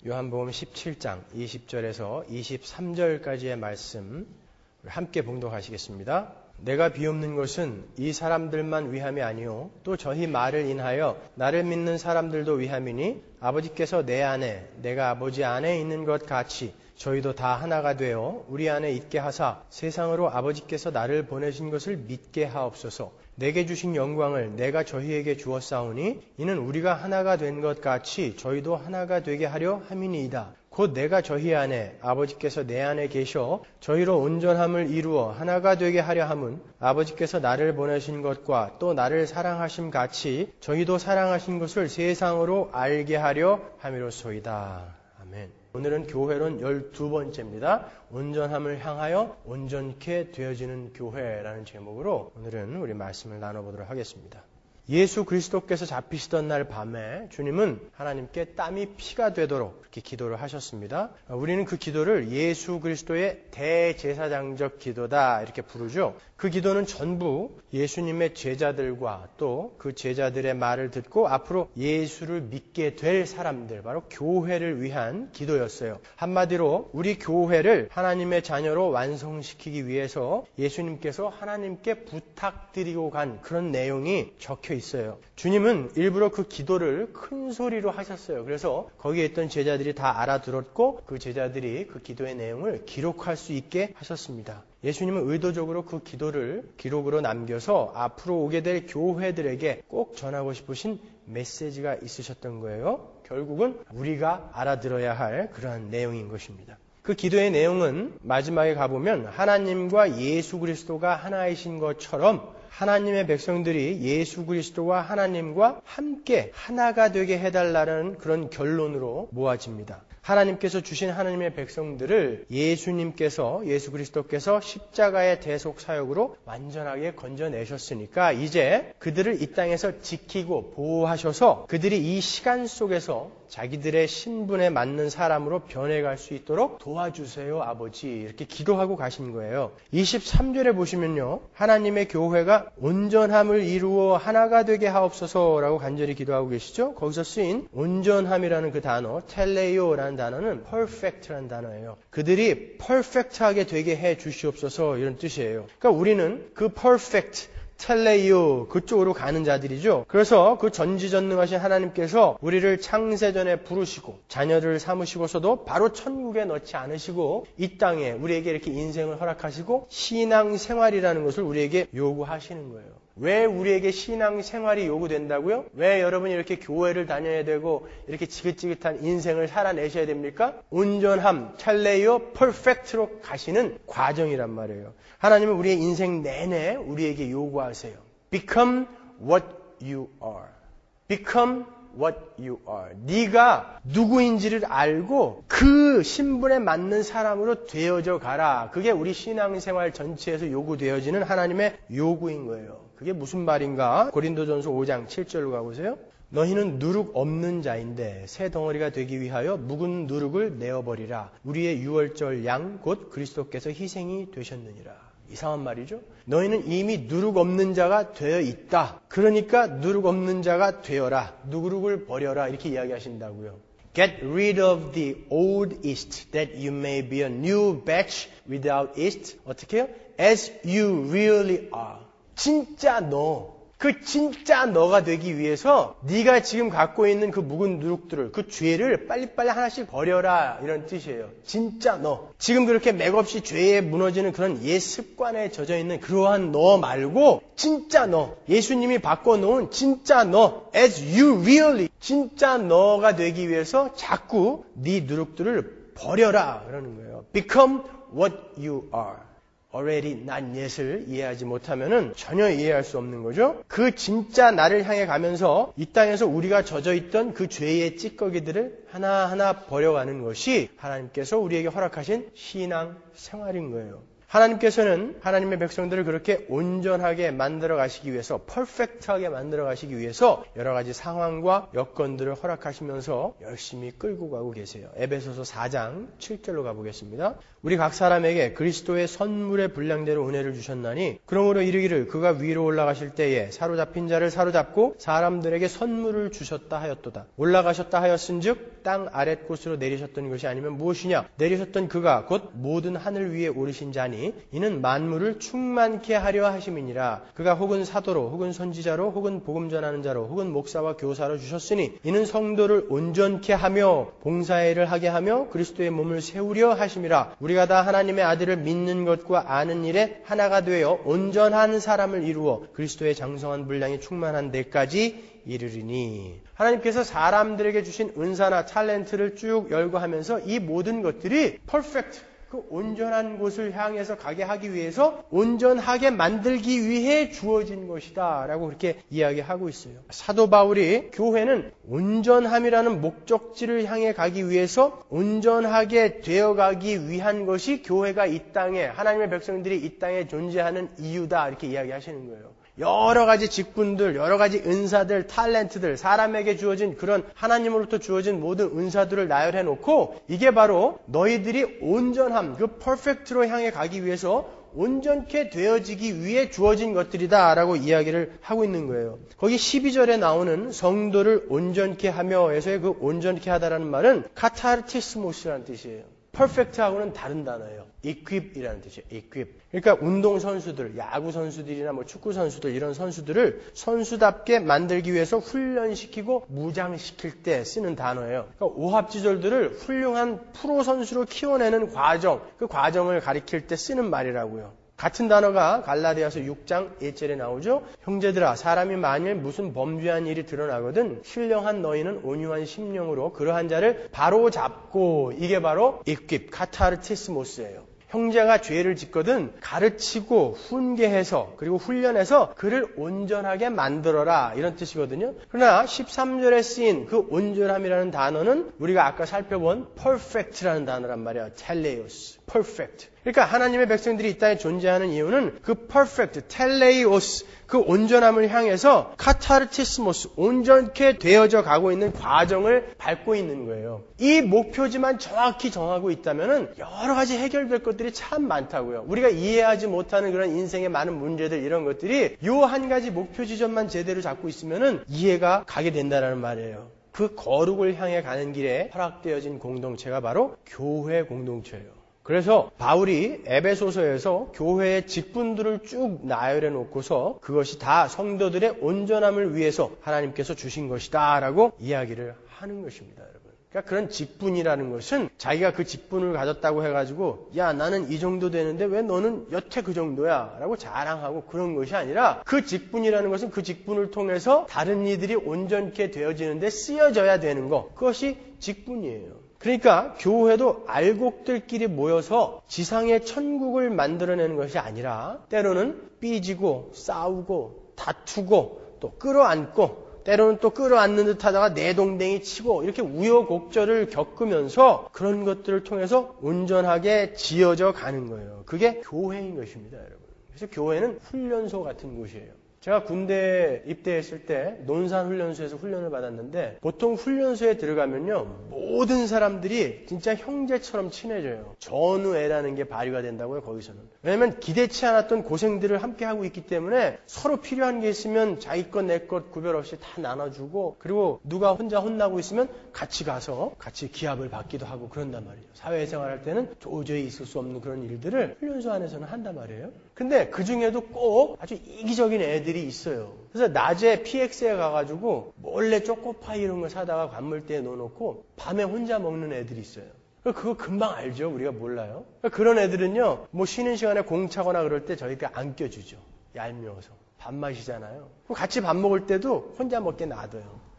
요한복음 17장 20절에서 23절까지의 말씀 함께 봉독하시겠습니다. 내가 비옵는 것은 이 사람들만 위함이 아니요 또 저희 말을 인하여 나를 믿는 사람들도 위함이니 아버지께서 내 안에 내가 아버지 안에 있는 것 같이 저희도 다 하나가 되어 우리 안에 있게 하사 세상으로 아버지께서 나를 보내신 것을 믿게 하옵소서. 내게 주신 영광을 내가 저희에게 주었사오니 이는 우리가 하나가 된 것 같이 저희도 하나가 되게 하려 함이니이다. 곧 내가 저희 안에 아버지께서 내 안에 계셔 저희로 온전함을 이루어 하나가 되게 하려 함은 아버지께서 나를 보내신 것과 또 나를 사랑하심 같이 저희도 사랑하신 것을 세상으로 알게 하려 함이로소이다. 아멘. 오늘은 교회론 12번째입니다. 온전함을 향하여 온전케 되어지는 교회라는 제목으로 오늘은 우리 말씀을 나눠보도록 하겠습니다. 예수 그리스도께서 잡히시던 날 밤에 주님은 하나님께 땀이 피가 되도록 이렇게 기도를 하셨습니다. 우리는 그 기도를 예수 그리스도의 대제사장적 기도다 이렇게 부르죠. 그 기도는 전부 예수님의 제자들과 또 그 제자들의 말을 듣고 앞으로 예수를 믿게 될 사람들, 바로 교회를 위한 기도였어요. 한마디로 우리 교회를 하나님의 자녀로 완성시키기 위해서 예수님께서 하나님께 부탁드리고 간 그런 내용이 적혀 있어요. 주님은 일부러 그 기도를 큰 소리로 하셨어요. 그래서 거기에 있던 제자들이 다 알아들었고 그 제자들이 그 기도의 내용을 기록할 수 있게 하셨습니다. 예수님은 의도적으로 그 기도를 기록으로 남겨서 앞으로 오게 될 교회들에게 꼭 전하고 싶으신 메시지가 있으셨던 거예요. 결국은 우리가 알아들어야 할 그러한 내용인 것입니다. 그 기도의 내용은 마지막에 가보면 하나님과 예수 그리스도가 하나이신 것처럼 하나님의 백성들이 예수 그리스도와 하나님과 함께 하나가 되게 해달라는 그런 결론으로 모아집니다. 하나님께서 주신 하나님의 백성들을 예수 그리스도께서 십자가의 대속 사역으로 완전하게 건져내셨으니까 이제 그들을 이 땅에서 지키고 보호하셔서 그들이 이 시간 속에서 자기들의 신분에 맞는 사람으로 변해갈 수 있도록 도와주세요 아버지, 이렇게 기도하고 가신 거예요. 23절에 보시면요, 하나님의 교회가 온전함을 이루어 하나가 되게 하옵소서라고 간절히 기도하고 계시죠. 거기서 쓰인 온전함이라는 그 단어, 텔레이오라는 단어는 perfect라는 단어예요. 그들이 perfect하게 되게 해 주시옵소서, 이런 뜻이에요. 그러니까 우리는 그 perfect 텔레이오 그쪽으로 가는 자들이죠. 그래서 그 전지전능하신 하나님께서 우리를 창세전에 부르시고 자녀를 삼으시고서도 바로 천국에 넣지 않으시고 이 땅에 우리에게 이렇게 인생을 허락하시고 신앙생활이라는 것을 우리에게 요구하시는 거예요. 왜 우리에게 신앙생활이 요구된다고요? 왜 여러분이 이렇게 교회를 다녀야 되고 이렇게 지긋지긋한 인생을 살아내셔야 됩니까? 온전함, 텔레이오, 퍼펙트로 가시는 과정이란 말이에요. 하나님은 우리의 인생 내내 우리에게 요구하세요. Become what you are. Become what you are. 네가 누구인지를 알고 그 신분에 맞는 사람으로 되어져 가라. 그게 우리 신앙생활 전체에서 요구되어지는 하나님의 요구인 거예요. 그게 무슨 말인가? 고린도전서 5장 7절로 가보세요. 너희는 누룩 없는 자인데 새 덩어리가 되기 위하여 묵은 누룩을 내어버리라. 우리의 유월절 양 곧 그리스도께서 희생이 되셨느니라. 이상한 말이죠. 너희는 이미 누룩 없는 자가 되어 있다. 그러니까 누룩 없는 자가 되어라. 누룩을 버려라. 이렇게 이야기하신다고요. Get rid of the old yeast that you may be a new batch without yeast. 어떻게 해요? As you really are. 진짜 진짜 너가 되기 위해서 네가 지금 갖고 있는 그 묵은 누룩들을, 그 죄를 빨리빨리 하나씩 버려라, 이런 뜻이에요. 진짜 너. 지금 그렇게 맥없이 죄에 무너지는 그런 옛 습관에 젖어 있는 그러한 너 말고 진짜 너. 예수님이 바꿔놓은 진짜 너. As you really. 진짜 너가 되기 위해서 자꾸 네 누룩들을 버려라, 그러는 거예요. Become what you are. already not yet을 이해하지 못하면은 전혀 이해할 수 없는 거죠. 그 진짜 나를 향해 가면서 이 땅에서 우리가 젖어 있던 그 죄의 찌꺼기들을 하나하나 버려가는 것이 하나님께서 우리에게 허락하신 신앙 생활인 거예요. 하나님께서는 하나님의 백성들을 그렇게 온전하게 만들어 가시기 위해서, 퍼펙트하게 만들어 가시기 위해서 여러 가지 상황과 여건들을 허락하시면서 열심히 끌고 가고 계세요. 에베소서 4장 7절로 가보겠습니다. 우리 각 사람에게 그리스도의 선물의 분량대로 은혜를 주셨나니 그러므로 이르기를 그가 위로 올라가실 때에 사로잡힌 자를 사로잡고 사람들에게 선물을 주셨다 하였도다. 올라가셨다 하였은즉 땅 아랫곳으로 내리셨던 것이 아니면 무엇이냐? 내리셨던 그가 곧 모든 하늘 위에 오르신 자니 이는 만물을 충만케 하려 하심이니라. 그가 혹은 사도로 혹은 선지자로 혹은 복음 전하는 자로 혹은 목사와 교사로 주셨으니 이는 성도를 온전케 하며 봉사의 일을 하게 하며 그리스도의 몸을 세우려 하심이라. 우리가 다 하나님의 아들을 믿는 것과 아는 일에 하나가 되어 온전한 사람을 이루어 그리스도의 장성한 분량이 충만한 데까지 이르리니. 하나님께서 사람들에게 주신 은사나 탤런트를 쭉 열거하면서 이 모든 것들이 퍼펙트, 그 온전한 곳을 향해서 가게 하기 위해서 온전하게 만들기 위해 주어진 것이다 라고 그렇게 이야기하고 있어요. 사도 바울이 교회는 온전함이라는 목적지를 향해 가기 위해서 온전하게 되어가기 위한 것이 교회가 이 땅에, 하나님의 백성들이 이 땅에 존재하는 이유다 이렇게 이야기하시는 거예요. 여러 가지 직분들, 여러 가지 은사들, 탤런트들, 사람에게 주어진 그런 하나님으로부터 주어진 모든 은사들을 나열해 놓고 이게 바로 너희들이 온전함, 그 퍼펙트로 향해 가기 위해서 온전케 되어지기 위해 주어진 것들이다 라고 이야기를 하고 있는 거예요. 거기 12절에 나오는 성도를 온전케 하며에서의 그 온전케 하다라는 말은 카타르티스모스라는 뜻이에요. 퍼펙트하고는 다른 단어예요. equip이라는 뜻이에요. equip. 그러니까 운동선수들, 야구선수들이나 축구선수들 이런 선수들을 선수답게 만들기 위해서 훈련시키고 무장시킬 때 쓰는 단어예요. 그러니까 오합지졸들을 훌륭한 프로선수로 키워내는 과정, 그 과정을 가리킬 때 쓰는 말이라고요. 같은 단어가 갈라디아서 6장 1절에 나오죠. 형제들아, 사람이 만일 무슨 범죄한 일이 드러나거든 신령한 너희는 온유한 심령으로 그러한 자를 바로 잡고, 이게 바로 equip, 카타르티스모스예요. 형제가 죄를 짓거든 가르치고 훈계해서 그리고 훈련해서 그를 온전하게 만들어라 이런 뜻이거든요. 그러나 13절에 쓰인 그 온전함이라는 단어는 우리가 아까 살펴본 perfect라는 단어란 말이에요. 텔레오스, perfect. 그러니까 하나님의 백성들이 이 땅에 존재하는 이유는 그 perfect, 텔레오스, 그 온전함을 향해서 카타르티스모스, 온전케 되어져 가고 있는 과정을 밟고 있는 거예요. 이 목표지만 정확히 정하고 있다면 여러 가지 해결될 것들이 참 많다고요. 우리가 이해하지 못하는 그런 인생의 많은 문제들 이런 것들이 요 한 가지 목표 지점만 제대로 잡고 있으면 이해가 가게 된다는 말이에요. 그 거룩을 향해 가는 길에 허락되어진 공동체가 바로 교회 공동체예요. 그래서 바울이 에베소서에서 교회의 직분들을 쭉 나열해 놓고서 그것이 다 성도들의 온전함을 위해서 하나님께서 주신 것이다 라고 이야기를 하는 것입니다, 여러분. 그러니까 그런 직분이라는 것은 자기가 그 직분을 가졌다고 해가지고 야 나는 이 정도 되는데 왜 너는 여태 그 정도야 라고 자랑하고 그런 것이 아니라 그 직분이라는 것은 그 직분을 통해서 다른 이들이 온전케 되어지는데 쓰여져야 되는 것, 그것이 직분이에요. 그러니까 교회도 알곡들끼리 모여서 지상의 천국을 만들어내는 것이 아니라 때로는 삐지고 싸우고 다투고 또 끌어안고 때로는 또 끌어안는 듯 하다가 내동댕이 치고 이렇게 우여곡절을 겪으면서 그런 것들을 통해서 온전하게 지어져 가는 거예요. 그게 교회인 것입니다, 여러분. 그래서 교회는 훈련소 같은 곳이에요. 제가 군대 입대했을 때 논산훈련소에서 훈련을 받았는데 보통 훈련소에 들어가면요 모든 사람들이 진짜 형제처럼 친해져요. 전우애라는 게 발휘가 된다고요, 거기서는. 왜냐하면 기대치 않았던 고생들을 함께 하고 있기 때문에 서로 필요한 게 있으면 자기 것 내 것 구별 없이 다 나눠주고, 그리고 누가 혼자 혼나고 있으면 같이 가서 같이 기합을 받기도 하고 그런단 말이에요. 사회생활할 때는 도저히 있을 수 없는 그런 일들을 훈련소 안에서는 한단 말이에요. 근데 그 중에도 꼭 아주 이기적인 애들이 있어요. 그래서 낮에 PX에 가가지고 몰래 초코파이 이런 거 사다가 관물대에 넣어놓고 밤에 혼자 먹는 애들이 있어요. 그거 금방 알죠? 우리가 몰라요? 그런 애들은요, 쉬는 시간에 공 차거나 그럴 때 저희가 안 껴주죠. 얄미워서. 밥맛이잖아요. 같이 밥 먹을 때도 혼자 먹게 놔둬요.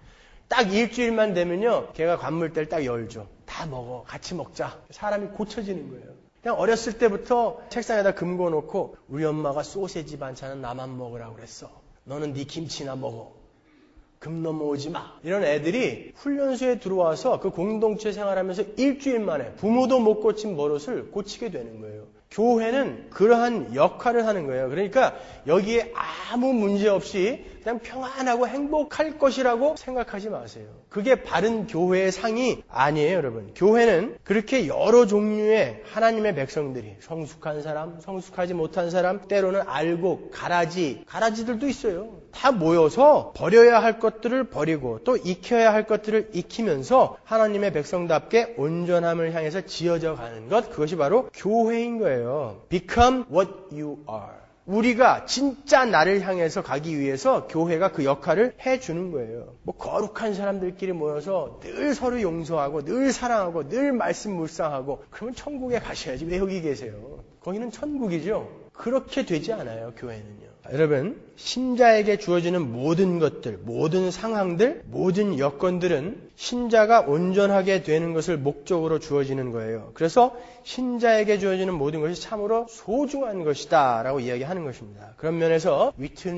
딱 일주일만 되면요, 걔가 관물대를 딱 열죠. 다 먹어. 같이 먹자. 사람이 고쳐지는 거예요. 그냥 어렸을 때부터 책상에다 금 거놓고 우리 엄마가 소세지 반찬은 나만 먹으라고 그랬어. 너는 네 김치나 먹어. 금 넘어오지 마. 이런 애들이 훈련소에 들어와서 그 공동체 생활하면서 일주일 만에 부모도 못 고친 버릇을 고치게 되는 거예요. 교회는 그러한 역할을 하는 거예요. 그러니까 여기에 아무 문제 없이 그냥 평안하고 행복할 것이라고 생각하지 마세요. 그게 바른 교회의 상이 아니에요, 여러분. 교회는 그렇게 여러 종류의 하나님의 백성들이 성숙한 사람, 성숙하지 못한 사람, 때로는 알고 가라지들도 있어요. 다 모여서 버려야 할 것들을 버리고 또 익혀야 할 것들을 익히면서 하나님의 백성답게 온전함을 향해서 지어져 가는 것, 그것이 바로 교회인 거예요. Become what you are. 우리가 진짜 나를 향해서 가기 위해서 교회가 그 역할을 해주는 거예요. 뭐 거룩한 사람들끼리 모여서 늘 서로 용서하고 늘 사랑하고 늘 말씀 묵상하고 그러면 천국에 가셔야지 왜 여기 계세요? 거기는 천국이죠. 그렇게 되지 않아요, 교회는요. 여러분, 신자에게 주어지는 모든 것들, 모든 상황들, 모든 여건들은 신자가 온전하게 되는 것을 목적으로 주어지는 거예요. 그래서 신자에게 주어지는 모든 것이 참으로 소중한 것이다 라고 이야기하는 것입니다. 그런 면에서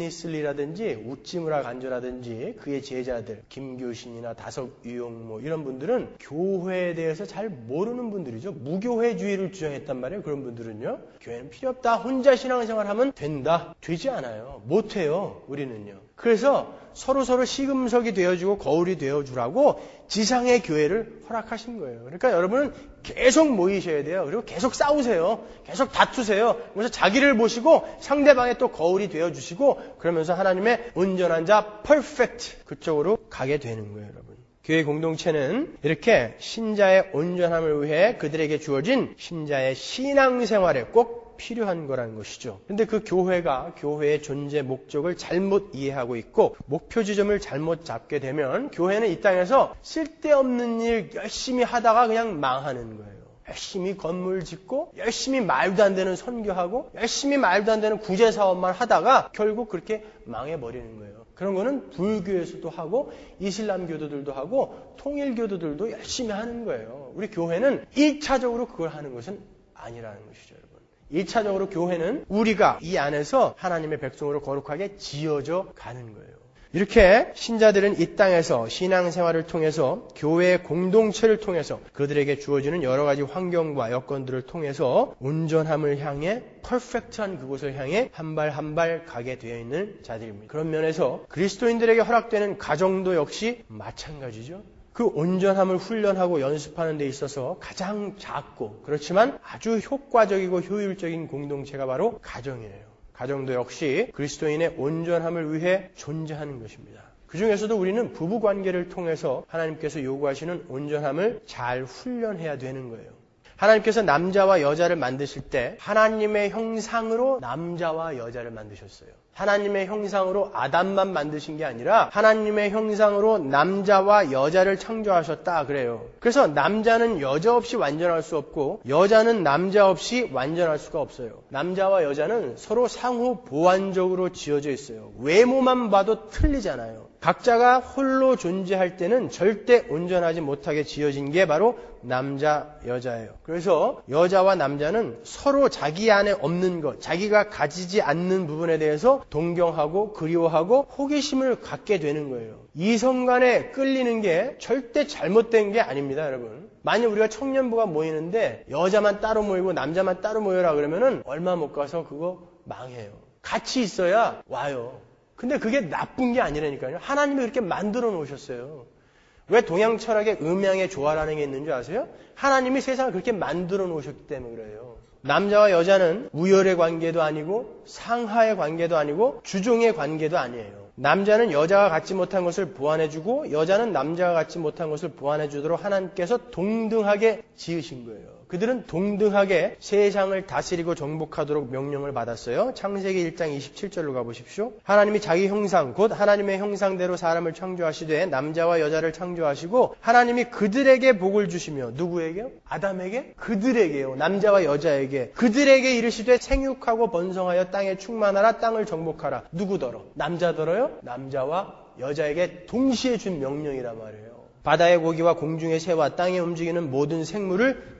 위트니슬리라든지 우찌무라 간조라든지 그의 제자들, 김교신이나 다석유용 이런 분들은 교회에 대해서 잘 모르는 분들이죠. 무교회주의를 주장했단 말이에요. 그런 분들은요. 교회는 필요 없다. 혼자 신앙생활하면 된다. 되지 않아요. 못해요. 우리는요. 그래서 서로 시금석이 되어주고 거울이 되어주라고 지상의 교회를 허락하신 거예요. 그러니까 여러분은 계속 모이셔야 돼요. 그리고 계속 싸우세요. 계속 다투세요. 그래서 자기를 보시고 상대방의 또 거울이 되어주시고 그러면서 하나님의 온전한 자, 퍼펙트 그쪽으로 가게 되는 거예요, 여러분. 교회 공동체는 이렇게 신자의 온전함을 위해 그들에게 주어진 신자의 신앙생활에 꼭 필요한 거라는 것이죠. 그런데 그 교회가 교회의 존재 목적을 잘못 이해하고 있고 목표 지점을 잘못 잡게 되면 교회는 이 땅에서 쓸데없는 일 열심히 하다가 그냥 망하는 거예요. 열심히 건물 짓고 열심히 말도 안 되는 선교하고 열심히 말도 안 되는 구제사업만 하다가 결국 그렇게 망해버리는 거예요. 그런 거는 불교에서도 하고 이슬람교도들도 하고 통일교도들도 열심히 하는 거예요. 우리 교회는 1차적으로 그걸 하는 것은 아니라는 것이죠, 여러분. 1차적으로 교회는 우리가 이 안에서 하나님의 백성으로 거룩하게 지어져 가는 거예요. 이렇게 신자들은 이 땅에서 신앙생활을 통해서 교회의 공동체를 통해서 그들에게 주어지는 여러 가지 환경과 여건들을 통해서 온전함을 향해 퍼펙트한 그곳을 향해 한 발 한 발 가게 되어 있는 자들입니다. 그런 면에서 그리스도인들에게 허락되는 가정도 역시 마찬가지죠. 그 온전함을 훈련하고 연습하는 데 있어서 가장 작고 그렇지만 아주 효과적이고 효율적인 공동체가 바로 가정이에요. 가정도 역시 그리스도인의 온전함을 위해 존재하는 것입니다. 그 중에서도 우리는 부부관계를 통해서 하나님께서 요구하시는 온전함을 잘 훈련해야 되는 거예요. 하나님께서 남자와 여자를 만드실 때 하나님의 형상으로 남자와 여자를 만드셨어요. 하나님의 형상으로 아담만 만드신 게 아니라 하나님의 형상으로 남자와 여자를 창조하셨다 그래요. 그래서 남자는 여자 없이 완전할 수 없고 여자는 남자 없이 완전할 수가 없어요. 남자와 여자는 서로 상호 보완적으로 지어져 있어요. 외모만 봐도 틀리잖아요. 각자가 홀로 존재할 때는 절대 온전하지 못하게 지어진 게 바로 남자, 여자예요. 그래서 여자와 남자는 서로 자기 안에 없는 것, 자기가 가지지 않는 부분에 대해서 동경하고 그리워하고 호기심을 갖게 되는 거예요. 이성 간에 끌리는 게 절대 잘못된 게 아닙니다, 여러분. 만약 우리가 청년부가 모이는데 여자만 따로 모이고 남자만 따로 모여라 그러면은 얼마 못 가서 그거 망해요. 같이 있어야 와요. 근데 그게 나쁜 게 아니라니까요. 하나님이 그렇게 만들어 놓으셨어요. 왜 동양 철학에 음양의 조화라는 게 있는 줄 아세요? 하나님이 세상을 그렇게 만들어 놓으셨기 때문에 그래요. 남자와 여자는 우열의 관계도 아니고 상하의 관계도 아니고 주종의 관계도 아니에요. 남자는 여자가 갖지 못한 것을 보완해주고 여자는 남자가 갖지 못한 것을 보완해주도록 하나님께서 동등하게 지으신 거예요. 그들은 동등하게 세상을 다스리고 정복하도록 명령을 받았어요. 창세기 1장 27절로 가보십시오. 하나님이 자기 형상 곧 하나님의 형상대로 사람을 창조하시되 남자와 여자를 창조하시고 하나님이 그들에게 복을 주시며 누구에게요? 아담에게? 그들에게요. 남자와 여자에게. 그들에게 이르시되 생육하고 번성하여 땅에 충만하라 땅을 정복하라. 누구더러? 남자더러요? 남자와 여자에게 동시에 준 명령이란 말이에요. 바다의 고기와 공중의 새와 땅에 움직이는 모든 생물을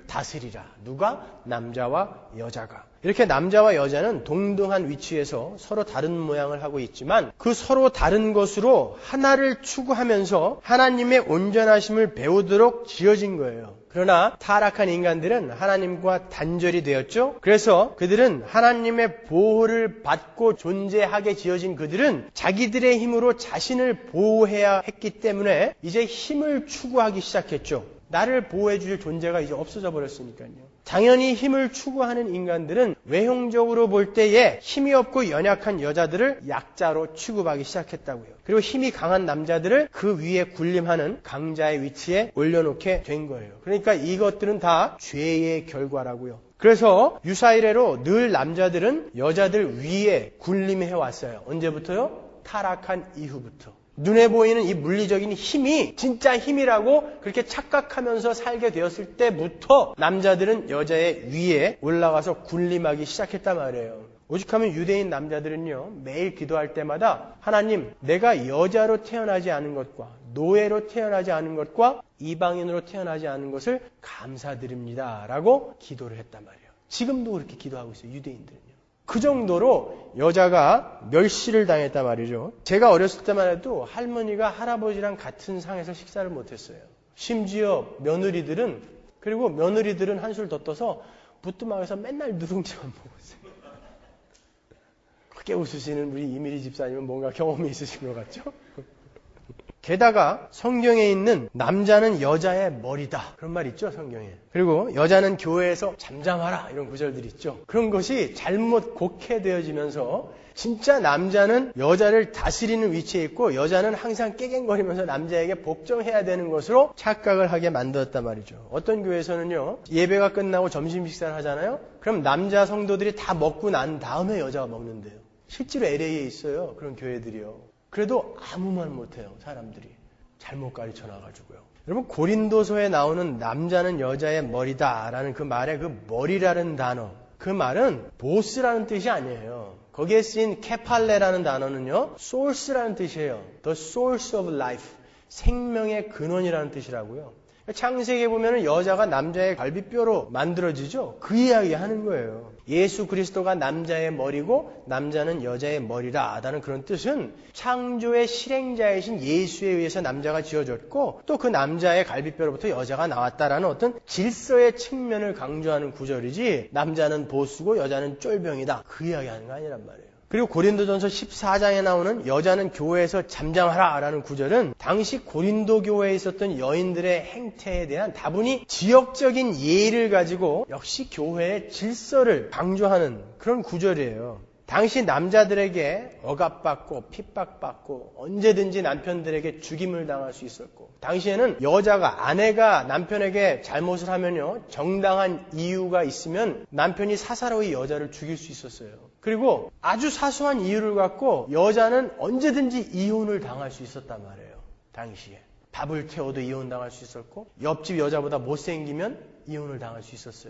다스리라. 누가? 남자와 여자가. 이렇게 남자와 여자는 동등한 위치에서 서로 다른 모양을 하고 있지만 그 서로 다른 것으로 하나를 추구하면서 하나님의 온전하심을 배우도록 지어진 거예요. 그러나 타락한 인간들은 하나님과 단절이 되었죠. 그래서 그들은 하나님의 보호를 받고 존재하게 지어진 그들은 자기들의 힘으로 자신을 보호해야 했기 때문에 이제 힘을 추구하기 시작했죠. 나를 보호해 줄 존재가 이제 없어져 버렸으니까요. 당연히 힘을 추구하는 인간들은 외형적으로 볼 때에 힘이 없고 연약한 여자들을 약자로 취급하기 시작했다고요. 그리고 힘이 강한 남자들을 그 위에 군림하는 강자의 위치에 올려놓게 된 거예요. 그러니까 이것들은 다 죄의 결과라고요. 그래서 유사이래로 늘 남자들은 여자들 위에 군림해 왔어요. 언제부터요? 타락한 이후부터. 눈에 보이는 이 물리적인 힘이 진짜 힘이라고 그렇게 착각하면서 살게 되었을 때부터 남자들은 여자의 위에 올라가서 군림하기 시작했단 말이에요. 오죽하면 유대인 남자들은요, 매일 기도할 때마다 하나님, 내가 여자로 태어나지 않은 것과 노예로 태어나지 않은 것과 이방인으로 태어나지 않은 것을 감사드립니다 라고 기도를 했단 말이에요. 지금도 그렇게 기도하고 있어요, 유대인들은요. 그 정도로 여자가 멸시를 당했단 말이죠. 제가 어렸을 때만 해도 할머니가 할아버지랑 같은 상에서 식사를 못했어요. 심지어 며느리들은, 그리고 며느리들은 한술 더 떠서 부뚜막에서 맨날 누룽지만 먹었어요. 크게 웃으시는 우리 이미리 집사님은 뭔가 경험이 있으신 것 같죠? 게다가 성경에 있는 남자는 여자의 머리다. 그런 말 있죠, 성경에. 그리고 여자는 교회에서 잠잠하라. 이런 구절들이 있죠. 그런 것이 잘못 곡해되어지면서 진짜 남자는 여자를 다스리는 위치에 있고 여자는 항상 깨갱거리면서 남자에게 복종해야 되는 것으로 착각을 하게 만들었단 말이죠. 어떤 교회에서는요, 예배가 끝나고 점심 식사를 하잖아요. 그럼 남자 성도들이 다 먹고 난 다음에 여자가 먹는데요. 실제로 LA에 있어요. 그런 교회들이요. 그래도 아무 말 못해요. 사람들이. 잘못 가르쳐놔가지고요. 여러분, 고린도서에 나오는 남자는 여자의 머리다라는 그 말의 그 머리라는 단어, 그 말은 보스라는 뜻이 아니에요. 거기에 쓰인 케팔레라는 단어는요, source라는 뜻이에요. The source of life. 생명의 근원이라는 뜻이라고요. 창세기에 보면 여자가 남자의 갈비뼈로 만들어지죠. 그 이야기 하는 거예요. 예수 그리스도가 남자의 머리고 남자는 여자의 머리라 라는 그런 뜻은 창조의 실행자이신 예수에 의해서 남자가 지어졌고 또 그 남자의 갈비뼈로부터 여자가 나왔다라는 어떤 질서의 측면을 강조하는 구절이지 남자는 보수고 여자는 쫄병이다. 그 이야기 하는 거 아니란 말이에요. 그리고 고린도전서 14장에 나오는 여자는 교회에서 잠잠하라 라는 구절은 당시 고린도 교회에 있었던 여인들의 행태에 대한 다분히 지역적인 예의를 가지고 역시 교회의 질서를 강조하는 그런 구절이에요. 당시 남자들에게 억압받고 핍박받고 언제든지 남편들에게 죽임을 당할 수 있었고 당시에는 여자가 아내가 남편에게 잘못을 하면요 정당한 이유가 있으면 남편이 사사로이 여자를 죽일 수 있었어요. 그리고 아주 사소한 이유를 갖고 여자는 언제든지 이혼을 당할 수 있었단 말이에요. 당시에 밥을 태워도 이혼당할 수 있었고 옆집 여자보다 못생기면 이혼을 당할 수 있었어요.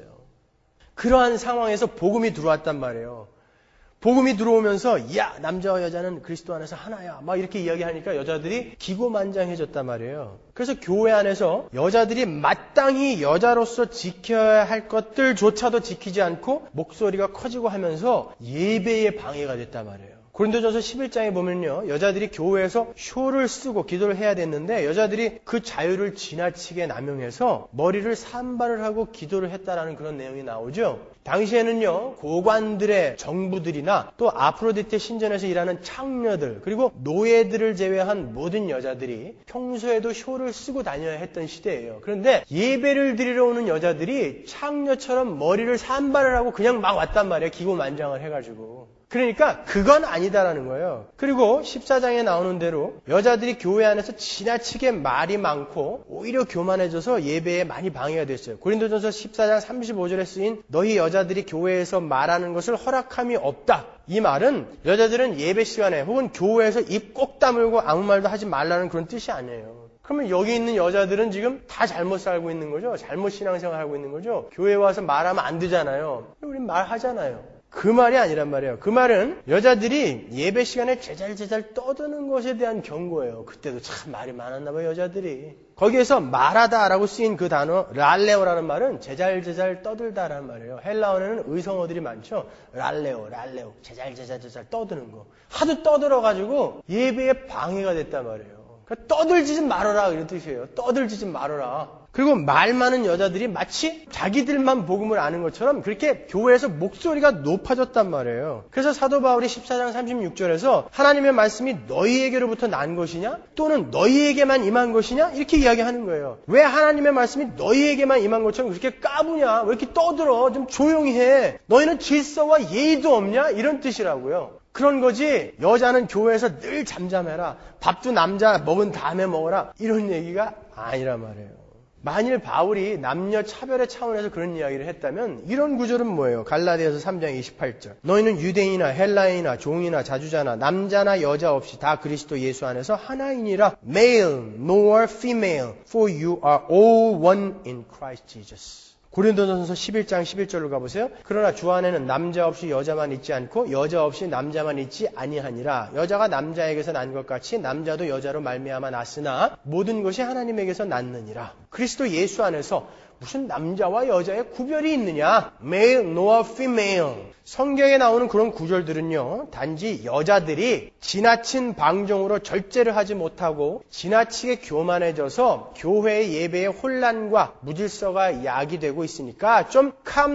그러한 상황에서 복음이 들어왔단 말이에요. 복음이 들어오면서 야 남자와 여자는 그리스도 안에서 하나야 막 이렇게 이야기하니까 여자들이 기고만장해졌단 말이에요. 그래서 교회 안에서 여자들이 마땅히 여자로서 지켜야 할 것들조차도 지키지 않고 목소리가 커지고 하면서 예배에 방해가 됐단 말이에요. 고린도전서 11장에 보면요. 여자들이 교회에서 쇼를 쓰고 기도를 해야 됐는데 여자들이 그 자유를 지나치게 남용해서 머리를 산발을 하고 기도를 했다라는 그런 내용이 나오죠. 당시에는요. 고관들의 정부들이나 또 아프로디테 신전에서 일하는 창녀들 그리고 노예들을 제외한 모든 여자들이 평소에도 쇼를 쓰고 다녀야 했던 시대예요. 그런데 예배를 드리러 오는 여자들이 창녀처럼 머리를 산발을 하고 그냥 막 왔단 말이에요. 기고만장을 해가지고. 그러니까 그건 아니다라는 거예요. 그리고 14장에 나오는 대로 여자들이 교회 안에서 지나치게 말이 많고 오히려 교만해져서 예배에 많이 방해가 됐어요. 고린도전서 14장 35절에 쓰인 너희 여자들이 교회에서 말하는 것을 허락함이 없다. 이 말은 여자들은 예배 시간에 혹은 교회에서 입 꼭 다물고 아무 말도 하지 말라는 그런 뜻이 아니에요. 그러면 여기 있는 여자들은 지금 다 잘못 살고 있는 거죠. 잘못 신앙생활 하고 있는 거죠. 교회 와서 말하면 안 되잖아요. 우린 말하잖아요. 그 말이 아니란 말이에요. 그 말은 여자들이 예배 시간에 제잘제잘 떠드는 것에 대한 경고예요. 그때도 참 말이 많았나 봐요, 여자들이. 거기에서 말하다라고 쓰인 그 단어 랄레오라는 말은 제잘제잘 떠들다라는 말이에요. 헬라어에는 의성어들이 많죠. 랄레오 제잘제잘 떠드는 거. 하도 떠들어가지고 예배에 방해가 됐단 말이에요. 그러니까 떠들지 좀 말아라 이런 뜻이에요. 떠들지 좀 말아라. 그리고 말 많은 여자들이 마치 자기들만 복음을 아는 것처럼 그렇게 교회에서 목소리가 높아졌단 말이에요. 그래서 사도 바울이 14장 36절에서 하나님의 말씀이 너희에게로부터 난 것이냐? 또는 너희에게만 임한 것이냐? 이렇게 이야기하는 거예요. 왜 하나님의 말씀이 너희에게만 임한 것처럼 그렇게 까부냐? 왜 이렇게 떠들어? 좀 조용히 해. 너희는 질서와 예의도 없냐? 이런 뜻이라고요. 그런 거지 여자는 교회에서 늘 잠잠해라. 밥도 남자 먹은 다음에 먹어라. 이런 얘기가 아니란 말이에요. 만일 바울이 남녀 차별의 차원에서 그런 이야기를 했다면 이런 구절은 뭐예요? 갈라디아서 3장 28절. 너희는 유대인이나 헬라인이나 종이나 자주자나 남자나 여자 없이 다 그리스도 예수 안에서 하나이니라. Male nor female, for you are all one in Christ Jesus. 고린도전서 11장 11절로 가보세요. 그러나 주 안에는 남자 없이 여자만 있지 않고 여자 없이 남자만 있지 아니하니라. 여자가 남자에게서 난 것 같이 남자도 여자로 말미암아 났으나 모든 것이 하나님에게서 났느니라. 그리스도 예수 안에서 무슨 남자와 여자의 구별이 있느냐? Male nor female. 성경에 나오는 그런 구절들은요, 단지 여자들이 지나친 방종으로 절제를 하지 못하고 지나치게 교만해져서 교회의 예배에 혼란과 무질서가 야기되고 있으니까 좀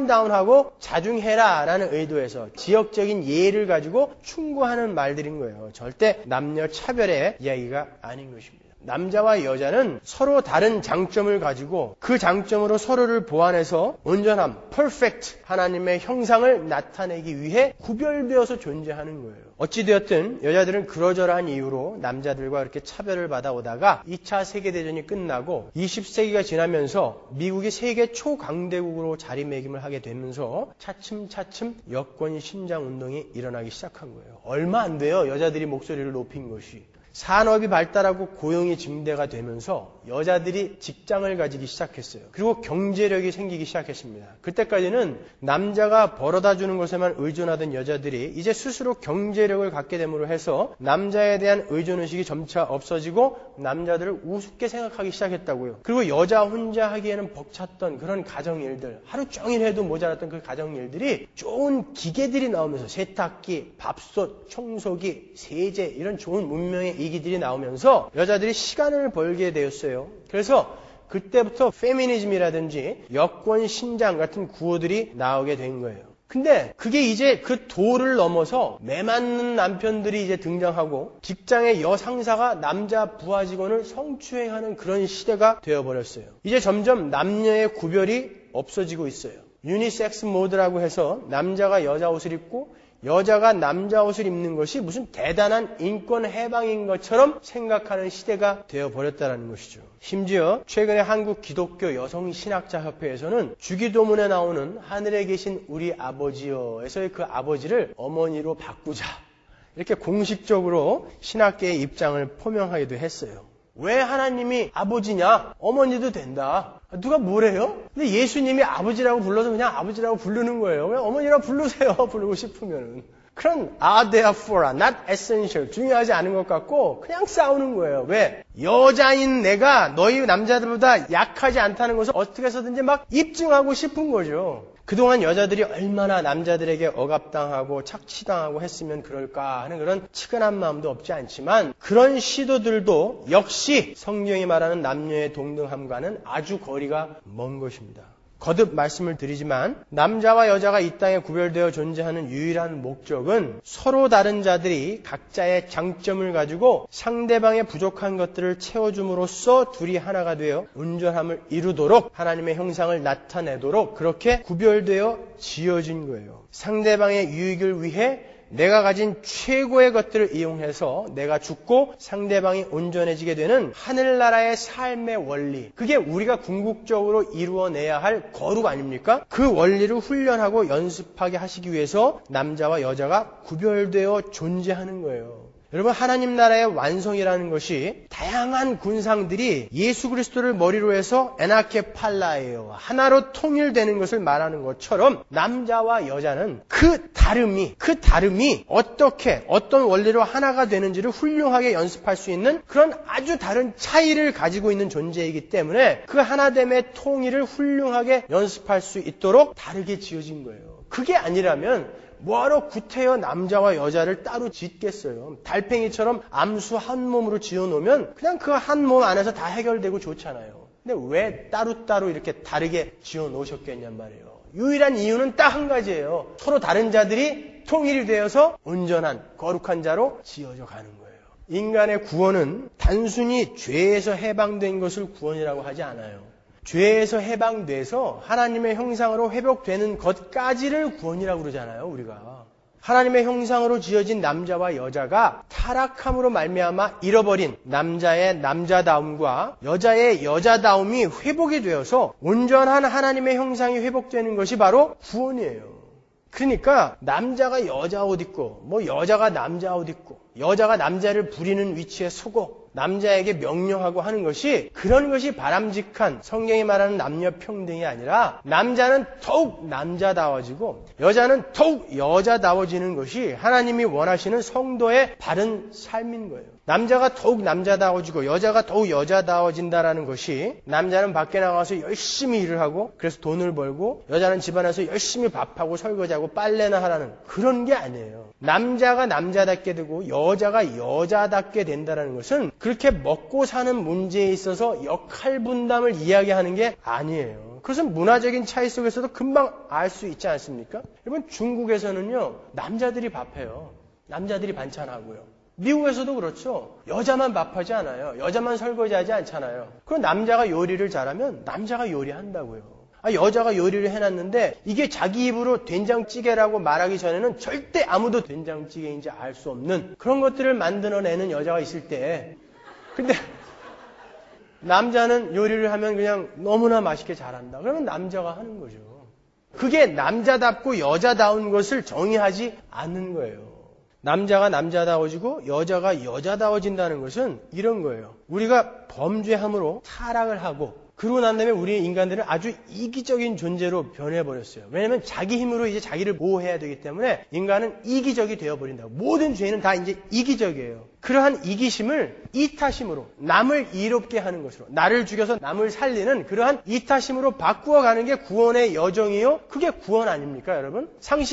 캄다운하고 자중해라 라는 의도에서 지역적인 예를 가지고 충고하는 말들인 거예요. 절대 남녀 차별의 이야기가 아닌 것입니다. 남자와 여자는 서로 다른 장점을 가지고 그 장점으로 서로를 보완해서 온전함, perfect 하나님의 형상을 나타내기 위해 구별되어서 존재하는 거예요. 어찌되었든 여자들은 그러저러한 이유로 남자들과 이렇게 차별을 받아오다가 2차 세계대전이 끝나고 20세기가 지나면서 미국이 세계 초강대국으로 자리매김을 하게 되면서 차츰차츰 여권 신장 운동이 일어나기 시작한 거예요. 얼마 안 돼요. 여자들이 목소리를 높인 것이. 산업이 발달하고 고용이 증대가 되면서 여자들이 직장을 가지기 시작했어요. 그리고 경제력이 생기기 시작했습니다. 그때까지는 남자가 벌어다 주는 것에만 의존하던 여자들이 이제 스스로 경제력을 갖게 됨으로 해서 남자에 대한 의존의식이 점차 없어지고 남자들을 우습게 생각하기 시작했다고요. 그리고 여자 혼자 하기에는 벅찼던 그런 가정일들, 하루 종일 해도 모자랐던 그 가정일들이 좋은 기계들이 나오면서 세탁기, 밥솥, 청소기, 세제 이런 좋은 문명의 이기들이 나오면서 여자들이 시간을 벌게 되었어요. 그래서 그때부터 페미니즘이라든지 여권 신장 같은 구호들이 나오게 된 거예요. 근데 그게 이제 그 도를 넘어서 매맞는 남편들이 이제 등장하고 직장의 여상사가 남자 부하 직원을 성추행하는 그런 시대가 되어버렸어요. 이제 점점 남녀의 구별이 없어지고 있어요. 유니섹스 모드라고 해서 남자가 여자 옷을 입고 여자가 남자 옷을 입는 것이 무슨 대단한 인권 해방인 것처럼 생각하는 시대가 되어버렸다는 것이죠. 심지어 최근에 한국 기독교 여성신학자협회에서는 주기도문에 나오는 하늘에 계신 우리 아버지여에서의 그 아버지를 어머니로 바꾸자. 이렇게 공식적으로 신학계의 입장을 표명하기도 했어요. 왜 하나님이 아버지냐? 어머니도 된다. 누가 뭐래요? 근데 예수님이 아버지라고 불러서 그냥 아버지라고 부르는 거예요. 왜 어머니라고 부르세요? 부르고 싶으면은. 그런 are therefore, not essential, 중요하지 않은 것 같고 그냥 싸우는 거예요. 왜? 여자인 내가 너희 남자들보다 약하지 않다는 것을 어떻게 해서든지 막 입증하고 싶은 거죠. 그동안 여자들이 얼마나 남자들에게 억압당하고 착취당하고 했으면 그럴까 하는 그런 치근한 마음도 없지 않지만 그런 시도들도 역시 성경이 말하는 남녀의 동등함과는 아주 거리가 먼 것입니다. 거듭 말씀을 드리지만 남자와 여자가 이 땅에 구별되어 존재하는 유일한 목적은 서로 다른 자들이 각자의 장점을 가지고 상대방의 부족한 것들을 채워줌으로써 둘이 하나가 되어 온전함을 이루도록 하나님의 형상을 나타내도록 그렇게 구별되어 지어진 거예요. 상대방의 유익을 위해 내가 가진 최고의 것들을 이용해서 내가 죽고 상대방이 온전해지게 되는 하늘나라의 삶의 원리. 그게 우리가 궁극적으로 이루어내야 할 거룩 아닙니까? 그 원리를 훈련하고 연습하게 하시기 위해서 남자와 여자가 구별되어 존재하는 거예요. 여러분, 하나님 나라의 완성이라는 것이 다양한 군상들이 예수 그리스도를 머리로 해서 에나케 팔라예요. 하나로 통일되는 것을 말하는 것처럼 남자와 여자는 그 다름이 어떻게 어떤 원리로 하나가 되는지를 훌륭하게 연습할 수 있는 그런 아주 다른 차이를 가지고 있는 존재이기 때문에 그 하나됨의 통일을 훌륭하게 연습할 수 있도록 다르게 지어진 거예요. 그게 아니라면 뭐하러 구태여 남자와 여자를 따로 짓겠어요. 달팽이처럼 암수 한 몸으로 지어놓으면 그냥 그 한 몸 안에서 다 해결되고 좋잖아요. 근데 왜 따로따로 이렇게 다르게 지어놓으셨겠냔 말이에요. 유일한 이유는 딱 한 가지예요. 서로 다른 자들이 통일이 되어서 온전한 거룩한 자로 지어져 가는 거예요. 인간의 구원은 단순히 죄에서 해방된 것을 구원이라고 하지 않아요. 죄에서 해방돼서 하나님의 형상으로 회복되는 것까지를 구원이라고 그러잖아요, 우리가. 하나님의 형상으로 지어진 남자와 여자가 타락함으로 말미암아 잃어버린 남자의 남자다움과 여자의 여자다움이 회복이 되어서 온전한 하나님의 형상이 회복되는 것이 바로 구원이에요. 그러니까 남자가 여자 옷 입고 여자가 남자 옷 입고 여자가 남자를 부리는 위치에 서고 남자에게 명령하고 하는 것이 그런 것이 바람직한 성경이 말하는 남녀 평등이 아니라 남자는 더욱 남자다워지고 여자는 더욱 여자다워지는 것이 하나님이 원하시는 성도의 바른 삶인 거예요. 남자가 더욱 남자다워지고 여자가 더욱 여자다워진다라는 것이 남자는 밖에 나가서 열심히 일을 하고 그래서 돈을 벌고 여자는 집안에서 열심히 밥하고 설거지하고 빨래나 하라는 그런 게 아니에요. 남자가 남자답게 되고 여자가 여자답게 된다는 것은 그렇게 먹고 사는 문제에 있어서 역할 분담을 이야기하는 게 아니에요. 그것은 문화적인 차이 속에서도 금방 알 수 있지 않습니까? 여러분, 중국에서는요, 남자들이 밥해요. 남자들이 반찬하고요. 미국에서도 그렇죠. 여자만 밥하지 않아요. 여자만 설거지하지 않잖아요. 그럼 남자가 요리를 잘하면 남자가 요리한다고요. 여자가 요리를 해놨는데 이게 자기 입으로 된장찌개라고 말하기 전에는 절대 아무도 된장찌개인지 알 수 없는 그런 것들을 만들어내는 여자가 있을 때 근데 남자는 요리를 하면 그냥 너무나 맛있게 잘한다. 그러면 남자가 하는 거죠. 그게 남자답고 여자다운 것을 정의하지 않는 거예요. 남자가 남자다워지고 여자가 여자다워진다는 것은 이런 거예요. 우리가 범죄함으로 타락을 하고 그러고 난 다음에 우리 인간들은 아주 이기적인 존재로 변해버렸어요. 왜냐하면 자기 힘으로 이제 자기를 보호해야 되기 때문에 인간은 이기적이 되어버린다고. 모든 죄는 다 이제 이기적이에요. 그러한 이기심을 이타심으로 남을 이롭게 하는 것으로 나를 죽여서 남을 살리는 그러한 이타심으로 바꾸어가는 게 구원의 여정이요. 그게 구원 아닙니까, 여러분?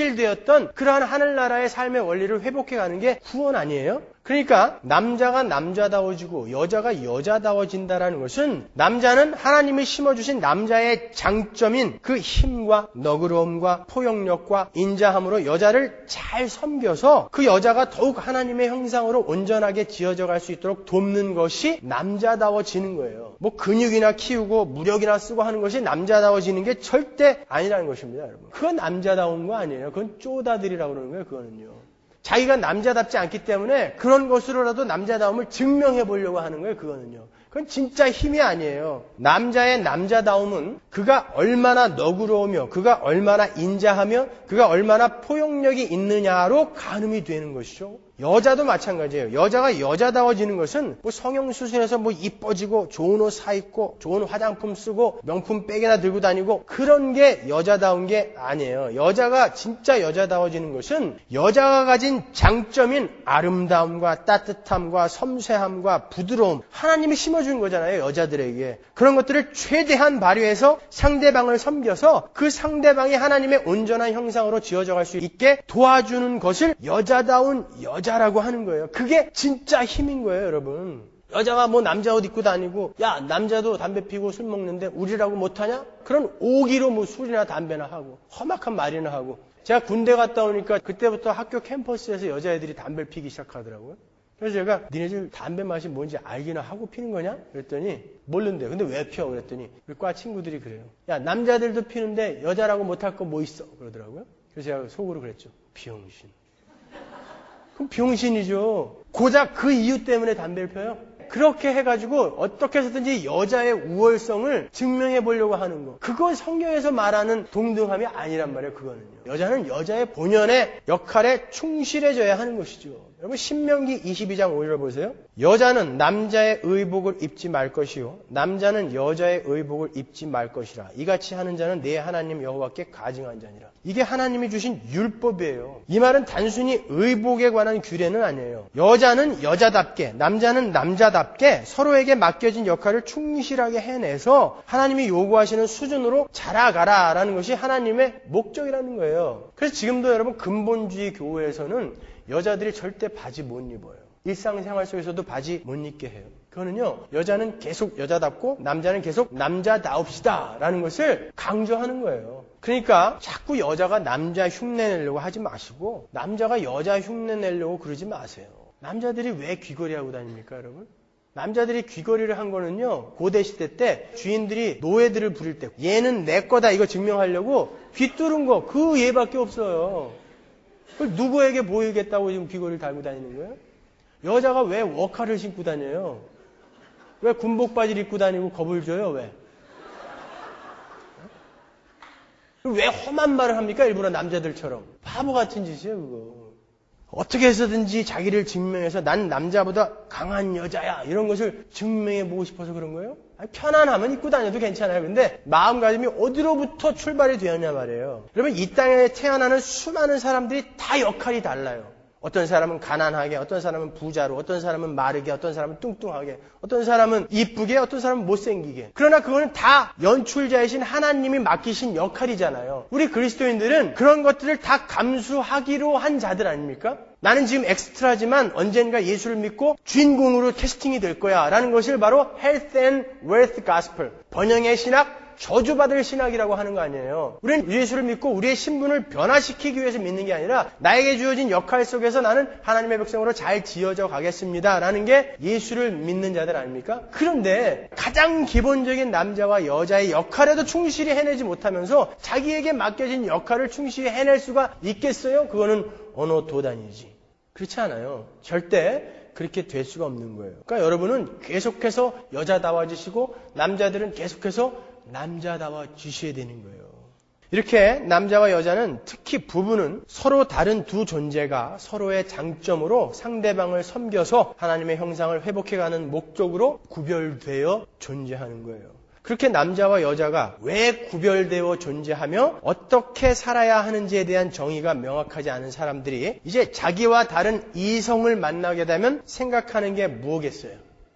상실되었던 그러한 하늘나라의 삶의 원리를 회복해가는 게 구원 아니에요? 그러니까 남자가 남자다워지고 여자가 여자다워진다라는 것은 남자는 하나님이 심어주신 남자의 장점인 그 힘과 너그러움과 포용력과 인자함으로 여자를 잘 섬겨서 그 여자가 더욱 하나님의 형상으로 온전하게 지어져 갈 수 있도록 돕는 것이 남자다워지는 거예요. 근육이나 키우고 무력이나 쓰고 하는 것이 남자다워지는 게 절대 아니라는 것입니다, 여러분. 그건 남자다운 거 아니에요. 그건 쪼다들이라고 그러는 거예요, 그거는요. 자기가 남자답지 않기 때문에 그런 것으로라도 남자다움을 증명해 보려고 하는 거예요, 그거는요. 그건 진짜 힘이 아니에요. 남자의 남자다움은 그가 얼마나 너그러우며 그가 얼마나 인자하며 그가 얼마나 포용력이 있느냐로 가늠이 되는 것이죠. 여자도 마찬가지예요. 여자가 여자다워지는 것은 성형수술해서 이뻐지고 좋은 옷 사입고 좋은 화장품 쓰고 명품 백이나 들고 다니고 그런 게 여자다운 게 아니에요. 여자가 진짜 여자다워지는 것은 여자가 가진 장점인 아름다움과 따뜻함과 섬세함과 부드러움 하나님이 심어준 거잖아요. 여자들에게. 그런 것들을 최대한 발휘해서 상대방을 섬겨서 그 상대방이 하나님의 온전한 형상으로 지어져 갈 수 있게 도와주는 것을 여자다운 여자라고 하는 거예요. 그게 진짜 힘인 거예요, 여러분. 여자가 남자 옷 입고 다니고 야 남자도 담배 피고 술 먹는데 우리라고 못하냐? 그런 오기로 술이나 담배나 하고 험악한 말이나 하고. 제가 군대 갔다 오니까 그때부터 학교 캠퍼스에서 여자애들이 담배를 피기 시작하더라고요. 그래서 제가 니네들 담배 맛이 뭔지 알기나 하고 피는 거냐? 그랬더니 모른대요. 근데 왜 피워? 그랬더니 우리 과 친구들이 그래요. 야 남자들도 피는데 여자라고 못할 거 뭐 있어? 그러더라고요. 그래서 제가 속으로 그랬죠. 병신. 그럼 병신이죠. 고작 그 이유 때문에 담배를 펴요? 그렇게 해가지고 어떻게 해서든지 여자의 우월성을 증명해 보려고 하는 거. 그건 성경에서 말하는 동등함이 아니란 말이에요. 그거는요. 여자는 여자의 본연의 역할에 충실해져야 하는 것이죠. 여러분 신명기 22장 5절 보세요. 여자는 남자의 의복을 입지 말 것이요 남자는 여자의 의복을 입지 말 것이라. 이같이 하는 자는 내 하나님 여호와께 가증한 자니라. 이게 하나님이 주신 율법이에요. 이 말은 단순히 의복에 관한 규례는 아니에요. 여자는 여자답게 남자는 남자답게 서로에게 맡겨진 역할을 충실하게 해내서 하나님이 요구하시는 수준으로 자라가라라는 것이 하나님의 목적이라는 거예요. 그래서 지금도 여러분 근본주의 교회에서는 여자들이 절대 바지 못 입어요. 일상생활 속에서도 바지 못 입게 해요. 그거는요, 여자는 계속 여자답고 남자는 계속 남자다웁시다 라는 것을 강조하는 거예요. 그러니까 자꾸 여자가 남자 흉내 내려고 하지 마시고 남자가 여자 흉내 내려고 그러지 마세요. 남자들이 왜 귀걸이 하고 다닙니까, 여러분? 남자들이 귀걸이를 한 거는요, 고대시대 때 주인들이 노예들을 부릴 때 얘는 내 거다 이거 증명하려고 귀 뚫은 거 그 얘밖에 없어요. 그걸 누구에게 보이겠다고 지금 귀걸이를 달고 다니는 거예요? 여자가 왜 워카를 신고 다녀요? 왜 군복 바지를 입고 다니고 겁을 줘요? 왜? 왜 험한 말을 합니까? 일부러 남자들처럼. 바보 같은 짓이에요, 그거. 어떻게 해서든지 자기를 증명해서 난 남자보다 강한 여자야 이런 것을 증명해보고 싶어서 그런 거예요? 아니, 편안하면 입고 다녀도 괜찮아요. 근데 마음가짐이 어디로부터 출발이 되었냐 말이에요. 여러분 이 땅에 태어나는 수많은 사람들이 다 역할이 달라요. 어떤 사람은 가난하게, 어떤 사람은 부자로, 어떤 사람은 마르게, 어떤 사람은 뚱뚱하게, 어떤 사람은 이쁘게, 어떤 사람은 못생기게. 그러나 그거는 다 연출자이신 하나님이 맡기신 역할이잖아요. 우리 그리스도인들은 그런 것들을 다 감수하기로 한 자들 아닙니까? 나는 지금 엑스트라지만 언젠가 예수를 믿고 주인공으로 캐스팅이 될 거야 라는 것을 바로 Health and Wealth Gospel, 번영의 신학, 저주받을 신학이라고 하는 거 아니에요. 우리는 예수를 믿고 우리의 신분을 변화시키기 위해서 믿는 게 아니라 나에게 주어진 역할 속에서 나는 하나님의 백성으로 잘 지어져 가겠습니다 라는 게 예수를 믿는 자들 아닙니까? 그런데 가장 기본적인 남자와 여자의 역할에도 충실히 해내지 못하면서 자기에게 맡겨진 역할을 충실히 해낼 수가 있겠어요? 그거는 언어 도단이지. 그렇지 않아요. 절대 그렇게 될 수가 없는 거예요. 그러니까 여러분은 계속해서 여자다워지시고 남자들은 계속해서 남자다워지셔야 되는 거예요. 이렇게 남자와 여자는 특히 부부는 서로 다른 두 존재가 서로의 장점으로 상대방을 섬겨서 하나님의 형상을 회복해가는 목적으로 구별되어 존재하는 거예요. 그렇게 남자와 여자가 왜 구별되어 존재하며 어떻게 살아야 하는지에 대한 정의가 명확하지 않은 사람들이 이제 자기와 다른 이성을 만나게 되면 생각하는 게 뭐겠어요?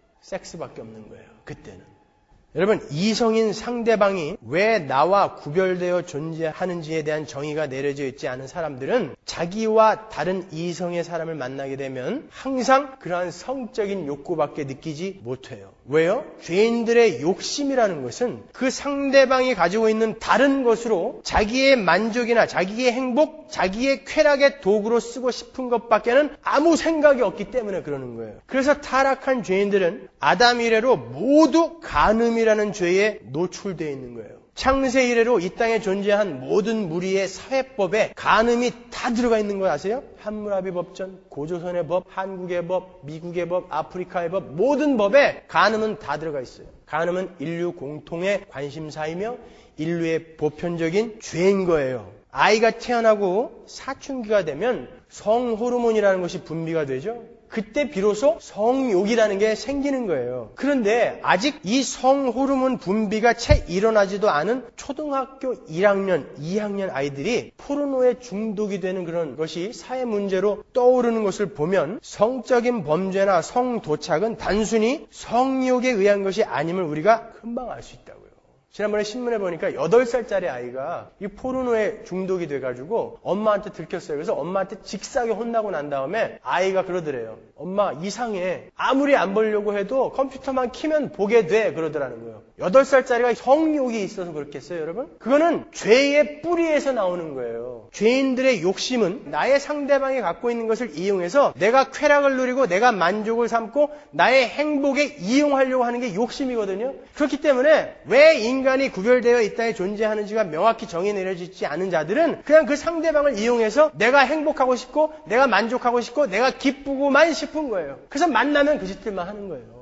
섹스밖에 없는 거예요. 그때는. 여러분, 이성인 상대방이 왜 나와 구별되어 존재하는지에 대한 정의가 내려져 있지 않은 사람들은 자기와 다른 이성의 사람을 만나게 되면 항상 그러한 성적인 욕구밖에 느끼지 못해요. 왜요? 죄인들의 욕심이라는 것은 그 상대방이 가지고 있는 다른 것으로 자기의 만족이나 자기의 행복, 자기의 쾌락의 도구로 쓰고 싶은 것밖에는 아무 생각이 없기 때문에 그러는 거예요. 그래서 타락한 죄인들은 아담 이래로 모두 간음이라는 죄에 노출되어 있는 거예요. 창세 이래로 이 땅에 존재한 모든 무리의 사회법에 간음이 다 들어가 있는 거 아세요? 함무라비 법전, 고조선의 법, 한국의 법, 미국의 법, 아프리카의 법, 모든 법에 간음은 다 들어가 있어요. 간음은 인류 공통의 관심사이며 인류의 보편적인 죄인 거예요. 아이가 태어나고 사춘기가 되면 성호르몬이라는 것이 분비가 되죠. 그때 비로소 성욕이라는 게 생기는 거예요. 그런데 아직 이 성호르몬 분비가 채 일어나지도 않은 초등학교 1학년, 2학년 아이들이 포르노에 중독이 되는 그런 것이 사회 문제로 떠오르는 것을 보면 성적인 범죄나 성도착은 단순히 성욕에 의한 것이 아님을 우리가 금방 알 수 있다고요. 지난번에 신문에 보니까 8살짜리 아이가 이 포르노에 중독이 돼가지고 엄마한테 들켰어요. 그래서 엄마한테 직사게 혼나고 난 다음에 아이가 그러더래요. 엄마 이상해. 아무리 안 보려고 해도 컴퓨터만 키면 보게 돼. 그러더라는 거예요. 8살짜리가 성욕이 있어서 그렇겠어요, 여러분? 그거는 죄의 뿌리에서 나오는 거예요. 죄인들의 욕심은 나의 상대방이 갖고 있는 것을 이용해서 내가 쾌락을 누리고 내가 만족을 삼고 나의 행복에 이용하려고 하는 게 욕심이거든요. 그렇기 때문에 왜 인간이 구별되어 이 땅에 존재하는지가 명확히 정의 내려지지 않은 자들은 그냥 그 상대방을 이용해서 내가 행복하고 싶고 내가 만족하고 싶고 내가 기쁘고만 싶은 거예요. 그래서 만나면 그 짓들만 하는 거예요.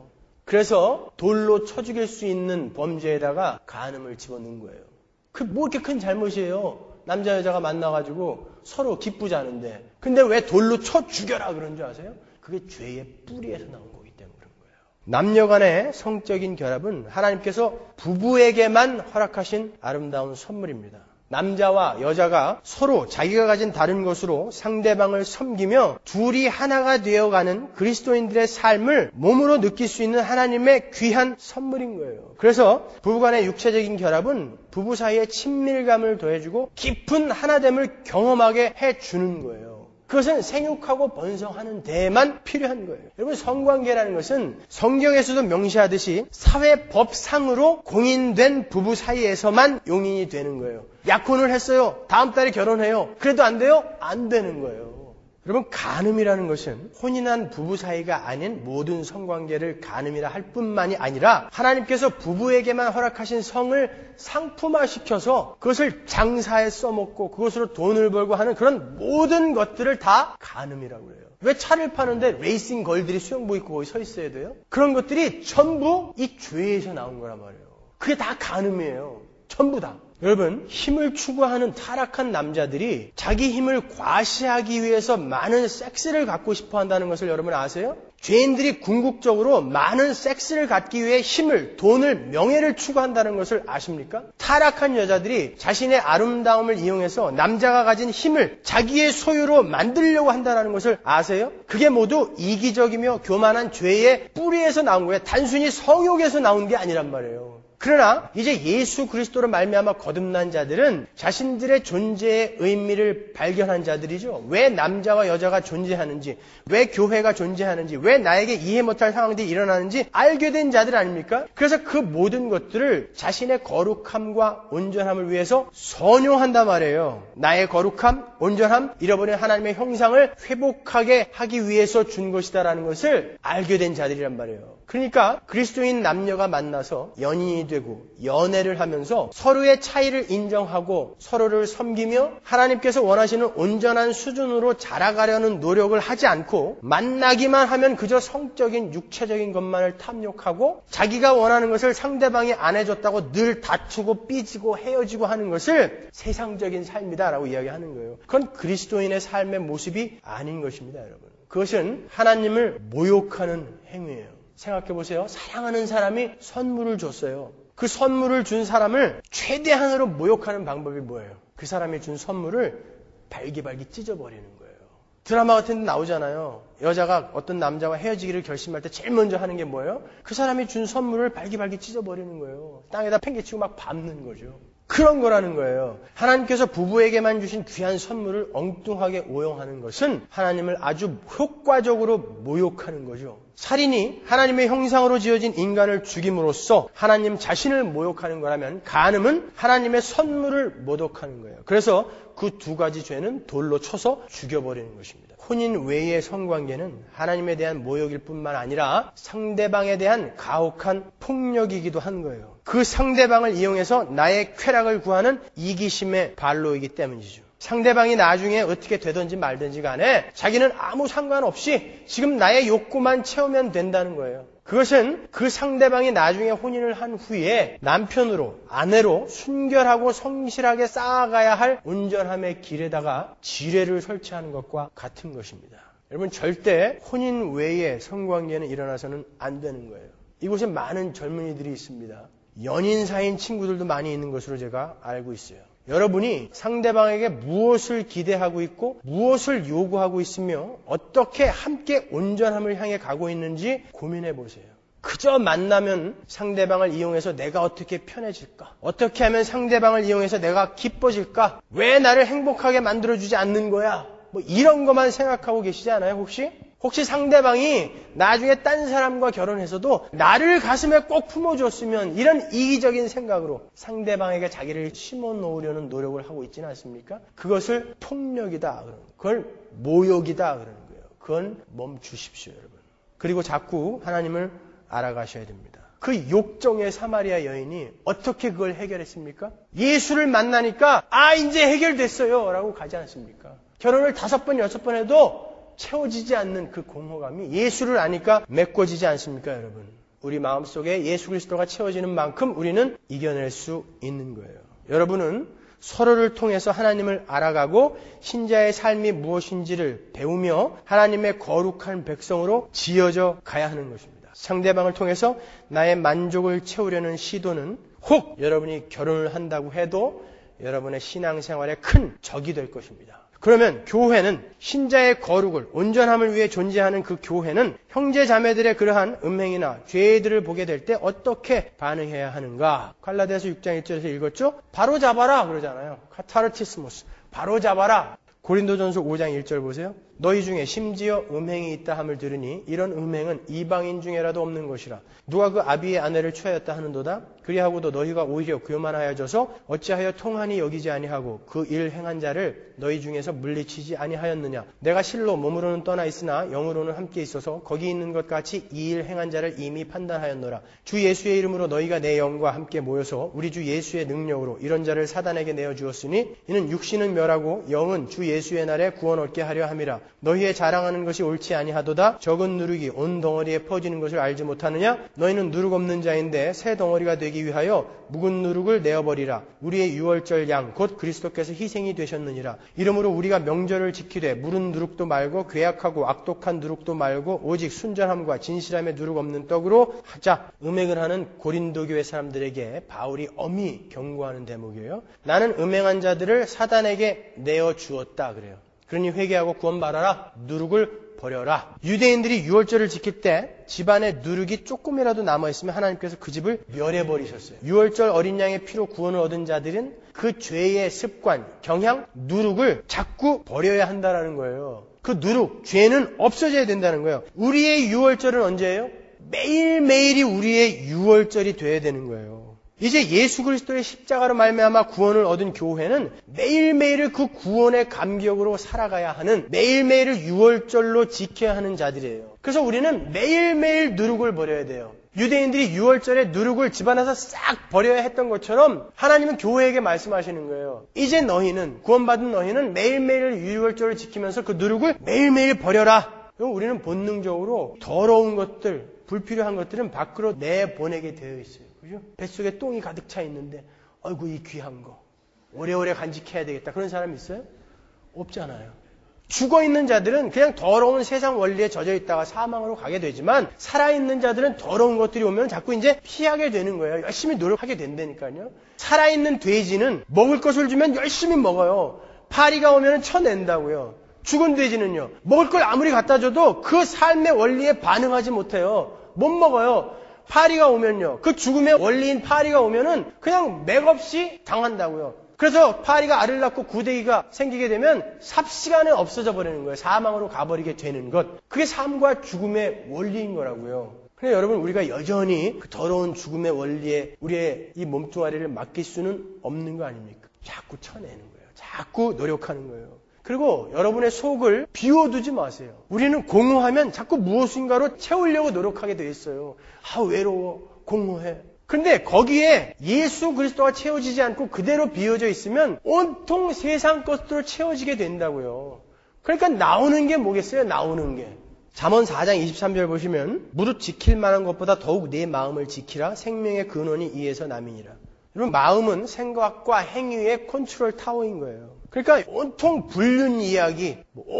그래서 돌로 쳐 죽일 수 있는 범죄에다가 간음을 집어넣은 거예요. 그 뭐 이렇게 큰 잘못이에요. 남자 여자가 만나가지고 서로 기쁘자는데 근데 왜 돌로 쳐 죽여라 그런 줄 아세요? 그게 죄의 뿌리에서 나온 거기 때문에 그런 거예요. 남녀 간의 성적인 결합은 하나님께서 부부에게만 허락하신 아름다운 선물입니다. 남자와 여자가 서로 자기가 가진 다른 것으로 상대방을 섬기며 둘이 하나가 되어가는 그리스도인들의 삶을 몸으로 느낄 수 있는 하나님의 귀한 선물인 거예요. 그래서 부부간의 육체적인 결합은 부부 사이의 친밀감을 더해주고 깊은 하나됨을 경험하게 해주는 거예요. 그것은 생육하고 번성하는 데에만 필요한 거예요. 여러분, 성관계라는 것은 성경에서도 명시하듯이 사회법상으로 공인된 부부 사이에서만 용인이 되는 거예요. 약혼을 했어요. 다음 달에 결혼해요. 그래도 안 돼요? 안 되는 거예요. 여러분, 간음이라는 것은 혼인한 부부 사이가 아닌 모든 성관계를 간음이라 할 뿐만이 아니라 하나님께서 부부에게만 허락하신 성을 상품화시켜서 그것을 장사에 써먹고 그것으로 돈을 벌고 하는 그런 모든 것들을 다 간음이라고 해요. 왜 차를 파는데 레이싱 걸들이 수영복 입고 거기 서 있어야 돼요? 그런 것들이 전부 이 죄에서 나온 거란 말이에요. 그게 다 간음이에요. 전부 다. 여러분, 힘을 추구하는 타락한 남자들이 자기 힘을 과시하기 위해서 많은 섹스를 갖고 싶어 한다는 것을 여러분 아세요? 죄인들이 궁극적으로 많은 섹스를 갖기 위해 힘을, 돈을, 명예를 추구한다는 것을 아십니까? 타락한 여자들이 자신의 아름다움을 이용해서 남자가 가진 힘을 자기의 소유로 만들려고 한다는 것을 아세요? 그게 모두 이기적이며 교만한 죄의 뿌리에서 나온 거예요. 단순히 성욕에서 나온 게 아니란 말이에요. 그러나 이제 예수 그리스도로 말미암아 거듭난 자들은 자신들의 존재의 의미를 발견한 자들이죠. 왜 남자와 여자가 존재하는지, 왜 교회가 존재하는지, 왜 나에게 이해 못할 상황들이 일어나는지 알게 된 자들 아닙니까? 그래서 그 모든 것들을 자신의 거룩함과 온전함을 위해서 선용한단 말이에요. 나의 거룩함, 온전함, 잃어버린 하나님의 형상을 회복하게 하기 위해서 준 것이다라는 것을 알게 된 자들이란 말이에요. 그러니까 그리스도인 남녀가 만나서 연인이 되고 연애를 하면서 서로의 차이를 인정하고 서로를 섬기며 하나님께서 원하시는 온전한 수준으로 자라가려는 노력을 하지 않고 만나기만 하면 그저 성적인 육체적인 것만을 탐욕하고 자기가 원하는 것을 상대방이 안 해줬다고 늘 다투고 삐지고 헤어지고 하는 것을 세상적인 삶이다라고 이야기하는 거예요. 그건 그리스도인의 삶의 모습이 아닌 것입니다, 여러분. 그것은 하나님을 모욕하는 행위예요. 생각해보세요. 사랑하는 사람이 선물을 줬어요. 그 선물을 준 사람을 최대한으로 모욕하는 방법이 뭐예요? 그 사람이 준 선물을 발기발기 찢어버리는 거예요. 드라마 같은 데 나오잖아요. 여자가 어떤 남자와 헤어지기를 결심할 때 제일 먼저 하는 게 뭐예요? 그 사람이 준 선물을 발기발기 찢어버리는 거예요. 땅에다 팽개치고 막 밟는 거죠. 그런 거라는 거예요. 하나님께서 부부에게만 주신 귀한 선물을 엉뚱하게 오용하는 것은 하나님을 아주 효과적으로 모욕하는 거죠. 살인이 하나님의 형상으로 지어진 인간을 죽임으로써 하나님 자신을 모욕하는 거라면 간음은 하나님의 선물을 모독하는 거예요. 그래서 그 두 가지 죄는 돌로 쳐서 죽여버리는 것입니다. 혼인 외의 성관계는 하나님에 대한 모욕일 뿐만 아니라 상대방에 대한 가혹한 폭력이기도 한 거예요. 그 상대방을 이용해서 나의 쾌락을 구하는 이기심의 발로이기 때문이죠. 상대방이 나중에 어떻게 되든지 말든지 간에 자기는 아무 상관없이 지금 나의 욕구만 채우면 된다는 거예요. 그것은 그 상대방이 나중에 혼인을 한 후에 남편으로, 아내로 순결하고 성실하게 쌓아가야 할 온전함의 길에다가 지뢰를 설치하는 것과 같은 것입니다. 여러분, 절대 혼인 외의 성관계는 일어나서는 안 되는 거예요. 이곳에 많은 젊은이들이 있습니다. 연인 사이인 친구들도 많이 있는 것으로 제가 알고 있어요. 여러분이 상대방에게 무엇을 기대하고 있고 무엇을 요구하고 있으며 어떻게 함께 온전함을 향해 가고 있는지 고민해 보세요. 그저 만나면 상대방을 이용해서 내가 어떻게 편해질까? 어떻게 하면 상대방을 이용해서 내가 기뻐질까? 왜 나를 행복하게 만들어주지 않는 거야? 뭐 이런 것만 생각하고 계시지 않아요, 혹시? 혹시 상대방이 나중에 딴 사람과 결혼해서도 나를 가슴에 꼭 품어줬으면 이런 이기적인 생각으로 상대방에게 자기를 심어놓으려는 노력을 하고 있지는 않습니까? 그것을 폭력이다. 그걸 모욕이다. 그러는 거예요. 그건 멈추십시오, 여러분. 그리고 자꾸 하나님을 알아가셔야 됩니다. 그 욕정의 사마리아 여인이 어떻게 그걸 해결했습니까? 예수를 만나니까 이제 해결됐어요 라고 가지 않습니까? 결혼을 5번, 6번 해도 채워지지 않는 그 공허감이 예수를 아니까 메꿔지지 않습니까, 여러분? 우리 마음속에 예수 그리스도가 채워지는 만큼 우리는 이겨낼 수 있는 거예요. 여러분은 서로를 통해서 하나님을 알아가고 신자의 삶이 무엇인지를 배우며 하나님의 거룩한 백성으로 지어져 가야 하는 것입니다. 상대방을 통해서 나의 만족을 채우려는 시도는 혹 여러분이 결혼을 한다고 해도 여러분의 신앙생활에 큰 적이 될 것입니다. 그러면 교회는 신자의 거룩을, 온전함을 위해 존재하는 그 교회는 형제 자매들의 그러한 음행이나 죄들을 보게 될 때 어떻게 반응해야 하는가? 갈라디아서 6장 1절에서 읽었죠? 바로 잡아라 그러잖아요. 카타르티스모스, 바로 잡아라. 고린도전서 5장 1절 보세요. 너희 중에 심지어 음행이 있다 함을 들으니 이런 음행은 이방인 중에라도 없는 것이라. 누가 그 아비의 아내를 취하였다 하는도다. 그리하고도 너희가 오히려 교만하여져서 어찌하여 통한이 여기지 아니하고 그 일 행한 자를 너희 중에서 물리치지 아니하였느냐. 내가 실로 몸으로는 떠나 있으나 영으로는 함께 있어서 거기 있는 것 같이 이 일 행한 자를 이미 판단하였노라. 주 예수의 이름으로 너희가 내 영과 함께 모여서 우리 주 예수의 능력으로 이런 자를 사단에게 내어주었으니 이는 육신은 멸하고 영은 주 예수의 날에 구원 얻게 하려 함이라. 너희의 자랑하는 것이 옳지 아니하도다. 적은 누룩이 온 덩어리에 퍼지는 것을 알지 못하느냐? 너희는 누룩 없는 자인데 새 덩어리가 되기 위하여 묵은 누룩을 내어버리라. 우리의 유월절 양 곧 그리스도께서 희생이 되셨느니라. 이러므로 우리가 명절을 지키되 무른 누룩도 말고 괴악하고 악독한 누룩도 말고 오직 순전함과 진실함의 누룩 없는 떡으로 하자. 음행을 하는 고린도 교회 사람들에게 바울이 엄히 경고하는 대목이에요. 나는 음행한 자들을 사단에게 내어주었다 그래요. 그러니 회개하고 구원받아라. 누룩을 버려라. 유대인들이 유월절을 지킬 때 집안에 누룩이 조금이라도 남아있으면 하나님께서 그 집을 멸해버리셨어요. 유월절 어린 양의 피로 구원을 얻은 자들은 그 죄의 습관, 경향, 누룩을 자꾸 버려야 한다는 거예요. 그 누룩, 죄는 없어져야 된다는 거예요. 우리의 유월절은 언제예요? 매일매일이 우리의 유월절이 돼야 되는 거예요. 이제 예수 그리스도의 십자가로 말미암아 구원을 얻은 교회는 매일매일을 그 구원의 감격으로 살아가야 하는, 매일매일을 유월절로 지켜야 하는 자들이에요. 그래서 우리는 매일매일 누룩을 버려야 돼요. 유대인들이 유월절에 누룩을 집안에서 싹 버려야 했던 것처럼 하나님은 교회에게 말씀하시는 거예요. 이제 너희는, 구원받은 너희는 매일매일 유월절을 지키면서 그 누룩을 매일매일 버려라. 그럼 우리는 본능적으로 더러운 것들, 불필요한 것들은 밖으로 내보내게 되어 있어요. 그죠? 뱃속에 똥이 가득 차 있는데 아이고 이 귀한 거 오래오래 간직해야 되겠다. 그런 사람 있어요? 없잖아요. 죽어있는 자들은 그냥 더러운 세상 원리에 젖어 있다가 사망으로 가게 되지만 살아있는 자들은 더러운 것들이 오면 자꾸 이제 피하게 되는 거예요. 열심히 노력하게 된다니까요. 살아있는 돼지는 먹을 것을 주면 열심히 먹어요. 파리가 오면 쳐낸다고요. 죽은 돼지는요. 먹을 걸 아무리 갖다 줘도 그 삶의 원리에 반응하지 못해요. 못 먹어요. 파리가 오면요. 그 죽음의 원리인 파리가 오면은 그냥 맥없이 당한다고요. 그래서 파리가 알을 낳고 구데기가 생기게 되면 삽시간에 없어져 버리는 거예요. 사망으로 가버리게 되는 것. 그게 삶과 죽음의 원리인 거라고요. 그런데 여러분 우리가 여전히 그 더러운 죽음의 원리에 우리의 이 몸뚱아리를 맡길 수는 없는 거 아닙니까? 자꾸 쳐내는 거예요. 자꾸 노력하는 거예요. 그리고 여러분의 속을 비워두지 마세요. 우리는 공허하면 자꾸 무엇인가로 채우려고 노력하게 돼 있어요. 아 외로워, 공허해. 그런데 거기에 예수 그리스도가 채워지지 않고 그대로 비워져 있으면 온통 세상 것들로 채워지게 된다고요. 그러니까 나오는 게 뭐겠어요? 나오는 게. 잠언 4장 23절 보시면 무릇 지킬 만한 것보다 더욱 내 마음을 지키라. 생명의 근원이 이에서 남이니라. 여러분 마음은 생각과 행위의 컨트롤 타워인 거예요. 그러니까 온통 불륜 이야기,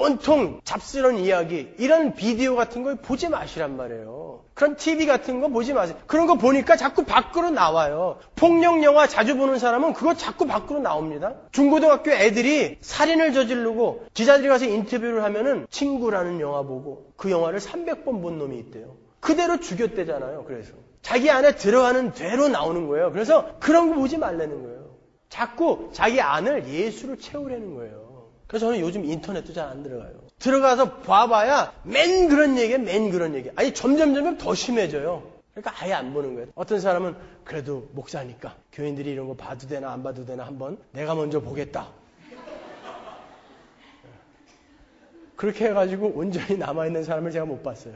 온통 잡스러운 이야기, 이런 비디오 같은 거 보지 마시란 말이에요. 그런 TV 같은 거 보지 마세요. 그런 거 보니까 자꾸 밖으로 나와요. 폭력 영화 자주 보는 사람은 그거 자꾸 밖으로 나옵니다. 중고등학교 애들이 살인을 저지르고 기자들이 가서 인터뷰를 하면은 친구라는 영화 보고 그 영화를 300번 본 놈이 있대요. 그대로 죽였대잖아요. 그래서 자기 안에 들어가는 대로 나오는 거예요. 그래서 그런 거 보지 말라는 거예요. 자꾸 자기 안을 예수로 채우려는 거예요. 그래서 저는 요즘 인터넷도 잘 안 들어가요. 들어가서 봐봐야 맨 그런 얘기야, 맨 그런 얘기. 아니 점점 더 심해져요. 그러니까 아예 안 보는 거예요. 어떤 사람은 그래도 목사니까 교인들이 이런 거 봐도 되나 안 봐도 되나 한번 내가 먼저 보겠다. 그렇게 해가지고 온전히 남아있는 사람을 제가 못 봤어요.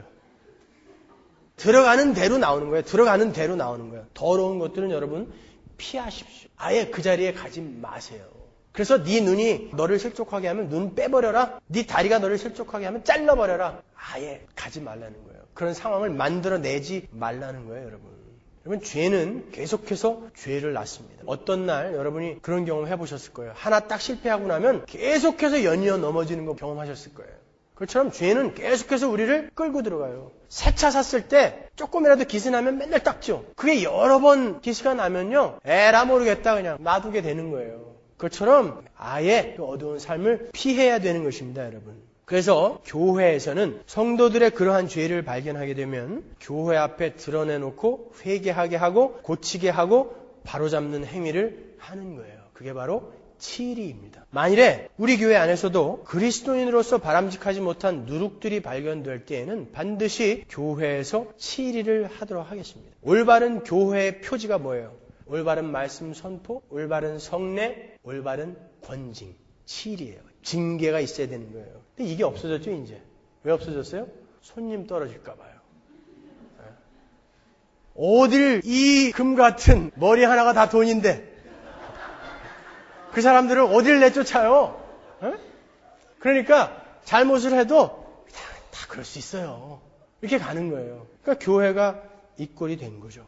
들어가는 대로 나오는 거예요. 들어가는 대로 나오는 거예요. 더러운 것들은 여러분 피하십시오. 아예 그 자리에 가지 마세요. 그래서 네 눈이 너를 실족하게 하면 눈 빼버려라. 네 다리가 너를 실족하게 하면 잘라버려라. 아예 가지 말라는 거예요. 그런 상황을 만들어내지 말라는 거예요, 여러분. 여러분, 죄는 계속해서 죄를 낳습니다. 어떤 날 여러분이 그런 경험 해보셨을 거예요. 하나 딱 실패하고 나면 계속해서 연이어 넘어지는 거 경험하셨을 거예요. 그것처럼 죄는 계속해서 우리를 끌고 들어가요. 새 차 샀을 때 조금이라도 기스 나면 맨날 닦죠. 그게 여러 번 기스가 나면요, 에라 모르겠다 그냥 놔두게 되는 거예요. 그것처럼 아예 그 어두운 삶을 피해야 되는 것입니다, 여러분. 그래서 교회에서는 성도들의 그러한 죄를 발견하게 되면 교회 앞에 드러내놓고 회개하게 하고 고치게 하고 바로잡는 행위를 하는 거예요. 그게 바로 치리입니다. 만일에 우리 교회 안에서도 그리스도인으로서 바람직하지 못한 누룩들이 발견될 때에는 반드시 교회에서 치리를 하도록 하겠습니다. 올바른 교회의 표지가 뭐예요? 올바른 말씀 선포, 올바른 성례, 올바른 권징, 치리예요. 징계가 있어야 되는 거예요. 근데 이게 없어졌죠, 이제. 왜 없어졌어요? 손님 떨어질까 봐요. 어딜 이 금 같은 머리 하나가 다 돈인데 그 사람들을 어딜 내쫓아요? 그러니까 잘못을 해도 다 그럴 수 있어요. 이렇게 가는 거예요. 그러니까 교회가 이 꼴이 된 거죠.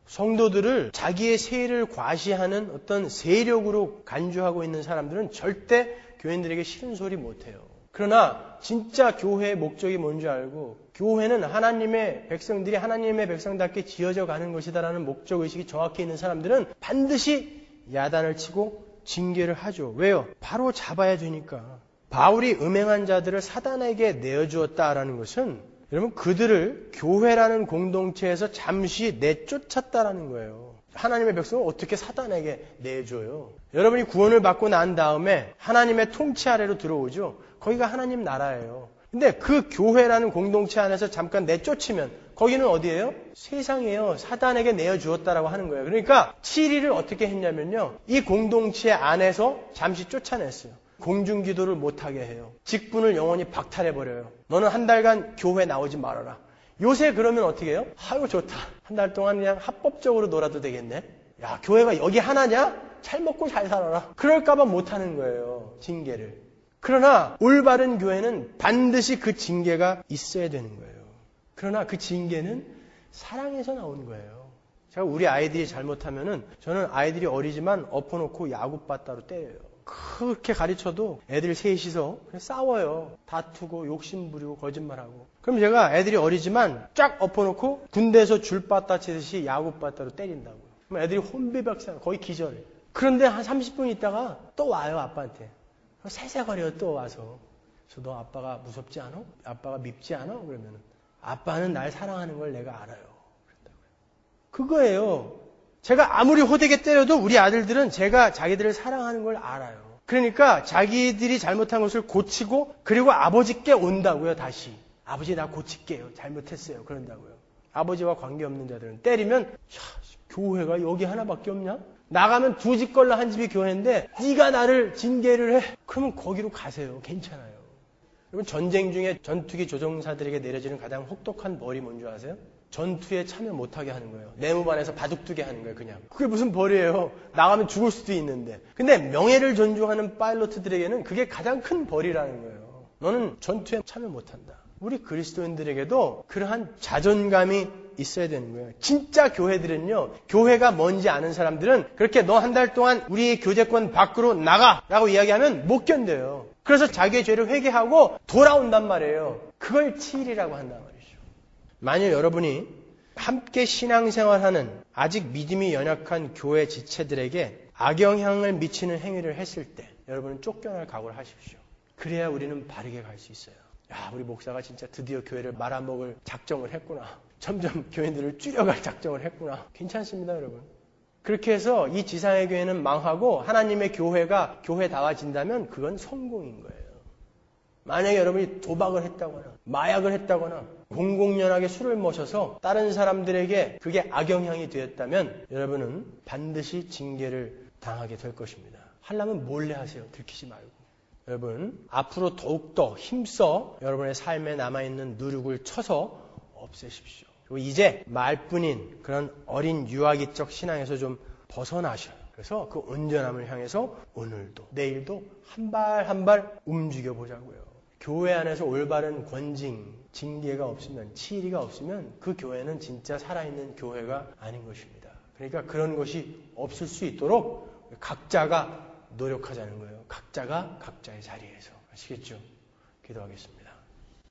성도들을 자기의 세를 과시하는 어떤 세력으로 간주하고 있는 사람들은 절대 교인들에게 싫은 소리 못해요. 그러나 진짜 교회의 목적이 뭔지 알고 교회는 하나님의 백성들이 하나님의 백성답게 지어져 가는 것이다라는 목적의식이 정확히 있는 사람들은 반드시 야단을 치고 징계를 하죠. 왜요? 바로 잡아야 되니까. 바울이 음행한 자들을 사단에게 내어주었다라는 것은 여러분 그들을 교회라는 공동체에서 잠시 내쫓았다라는 거예요. 하나님의 백성을 어떻게 사단에게 내줘요? 여러분이 구원을 받고 난 다음에 하나님의 통치 아래로 들어오죠. 거기가 하나님 나라예요. 근데 그 교회라는 공동체 안에서 잠깐 내쫓으면 거기는 어디예요? 세상이에요. 사단에게 내어주었다라고 하는 거예요. 그러니까 치리를 어떻게 했냐면요. 이 공동체 안에서 잠시 쫓아냈어요. 공중기도를 못하게 해요. 직분을 영원히 박탈해버려요. 너는 한 달간 교회 나오지 말아라. 요새 그러면 어떻게 해요? 아유 좋다. 한 달 동안 그냥 합법적으로 놀아도 되겠네. 야, 교회가 여기 하나냐? 잘 먹고 잘 살아라. 그럴까봐 못하는 거예요. 징계를. 그러나 올바른 교회는 반드시 그 징계가 있어야 되는 거예요. 그러나 그 징계는 사랑에서 나온 거예요. 제가 우리 아이들이 잘못하면은 저는 아이들이 어리지만 엎어놓고 야구바따로 때려요. 그렇게 가르쳐도 애들 셋이서 그냥 싸워요. 다투고 욕심부리고 거짓말하고. 그럼 제가 애들이 어리지만 쫙 엎어놓고 군대에서 줄바따 치듯이 야구바따로 때린다고요. 그럼 애들이 혼비백산 거의 기절해. 그런데 한 30분 있다가 또 와요 아빠한테. 새새거려 또 와서. 너 아빠가 무섭지 않아? 아빠가 밉지 않아? 그러면은 아빠는 날 사랑하는 걸 내가 알아요. 그랬다고요. 그거예요. 제가 아무리 호되게 때려도 우리 아들들은 제가 자기들을 사랑하는 걸 알아요. 그러니까 자기들이 잘못한 것을 고치고 그리고 아버지께 온다고요. 다시. 아버지 나 고칠게요. 잘못했어요. 그런다고요. 아버지와 관계없는 자들은 때리면 야, 교회가 여기 하나밖에 없냐? 나가면 두 집 걸러 한 집이 교회인데 네가 나를 징계를 해. 그러면 거기로 가세요. 괜찮아요. 여러분 전쟁 중에 전투기 조종사들에게 내려지는 가장 혹독한 벌이 뭔지 아세요? 전투에 참여 못하게 하는 거예요. 내무반에서 바둑두게 하는 거예요. 그냥. 그게 무슨 벌이에요. 나가면 죽을 수도 있는데. 근데 명예를 존중하는 파일럿들에게는 그게 가장 큰 벌이라는 거예요. 너는 전투에 참여 못한다. 우리 그리스도인들에게도 그러한 자존감이 있어야 되는 거예요. 진짜 교회들은요. 교회가 뭔지 아는 사람들은 그렇게 너 한 달 동안 우리 교제권 밖으로 나가라고 이야기하면 못 견뎌요. 그래서 자기의 죄를 회개하고 돌아온단 말이에요. 그걸 치일이라고 한단 말이에요. 만일 여러분이 함께 신앙생활하는 아직 믿음이 연약한 교회 지체들에게 악영향을 미치는 행위를 했을 때 여러분은 쫓겨날 각오를 하십시오. 그래야 우리는 바르게 갈 수 있어요. 야, 우리 목사가 진짜 드디어 교회를 말아먹을 작정을 했구나. 점점 교인들을 줄여갈 작정을 했구나. 괜찮습니다, 여러분. 그렇게 해서 이 지상의 교회는 망하고 하나님의 교회가 교회다워진다면 그건 성공인 거예요. 만약에 여러분이 도박을 했다거나 마약을 했다거나 공공연하게 술을 마셔서 다른 사람들에게 그게 악영향이 되었다면 여러분은 반드시 징계를 당하게 될 것입니다. 하려면 몰래 하세요. 들키지 말고. 여러분 앞으로 더욱더 힘써 여러분의 삶에 남아있는 누룩을 쳐서 없애십시오. 그리고 이제 말뿐인 그런 어린 유아기적 신앙에서 좀 벗어나셔요. 그래서 그 온전함을 향해서 오늘도 내일도 한 발 한 발 움직여 보자고요. 교회 안에서 올바른 권징, 징계가 없으면, 치리가 없으면 그 교회는 진짜 살아있는 교회가 아닌 것입니다. 그러니까 그런 것이 없을 수 있도록 각자가 노력하자는 거예요. 각자가 각자의 자리에서. 아시겠죠? 기도하겠습니다.